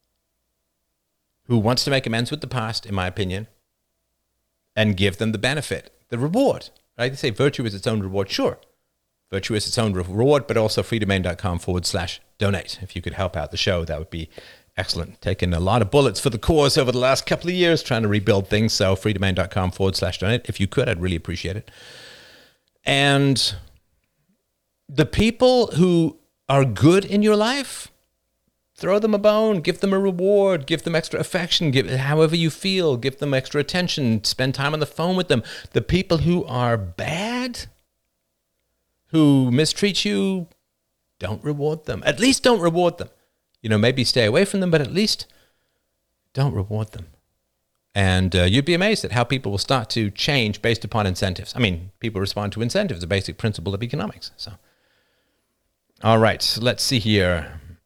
Speaker 1: who wants to make amends with the past, in my opinion, and give them the benefit, the reward. Right? They say virtue is its own reward. Sure. Virtue is its own reward, but also freedomain.com forward slash donate. If you could help out the show, that would be excellent. Taking a lot of bullets for the cause over the last couple of years, trying to rebuild things. So freedomain.com forward slash donate. If you could, I'd really appreciate it. And the people who are good in your life, throw them a bone, give them a reward, give them extra affection, give however you feel, give them extra attention, spend time on the phone with them. The people who are bad, who mistreat you, don't reward them. At least don't reward them. You know, maybe stay away from them, but at least don't reward them. And uh, you'd be amazed at how people will start to change based upon incentives. I mean, people respond to incentives, a basic principle of economics. So, all right, let's see here.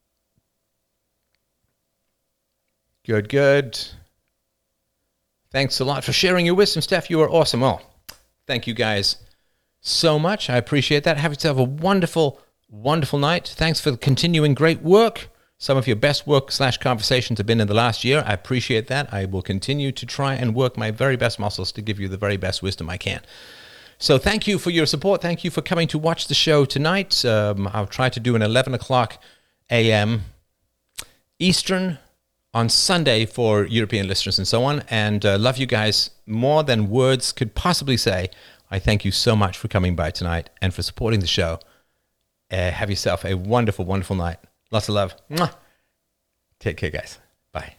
Speaker 1: Good, good. Thanks a lot for sharing your wisdom, Steph. You are awesome. Well, thank you guys so much. I appreciate that. Have yourself a wonderful, wonderful night. Thanks for continuing great work. Some of your best work slash conversations have been in the last year. I appreciate that. I will continue to try and work my very best muscles to give you the very best wisdom I can. So thank you for your support. Thank you for coming to watch the show tonight. Um, I'll try to do an eleven o'clock a m Eastern on Sunday for European listeners and so on. And uh, love you guys more than words could possibly say. I thank you so much for coming by tonight and for supporting the show. Uh, have yourself a wonderful, wonderful night. Lots of love. Mwah. Take care, guys. Bye.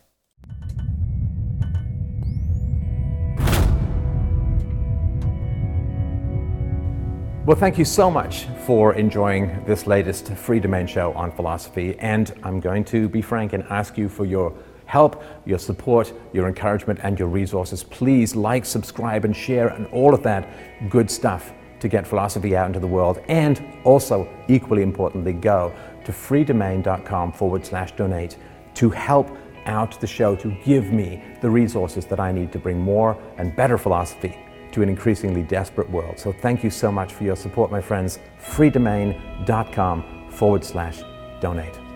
Speaker 1: Well, thank you so much for enjoying this latest Free Domain show on philosophy. And I'm going to be frank and ask you for your help, your support, your encouragement, and your resources. Please like, subscribe, and share, and all of that good stuff to get philosophy out into the world. And also, equally importantly, go to freedomain.com forward slash donate to help out the show, to give me the resources that I need to bring more and better philosophy to an increasingly desperate world. So thank you so much for your support, my friends. freedomain.com forward slash donate.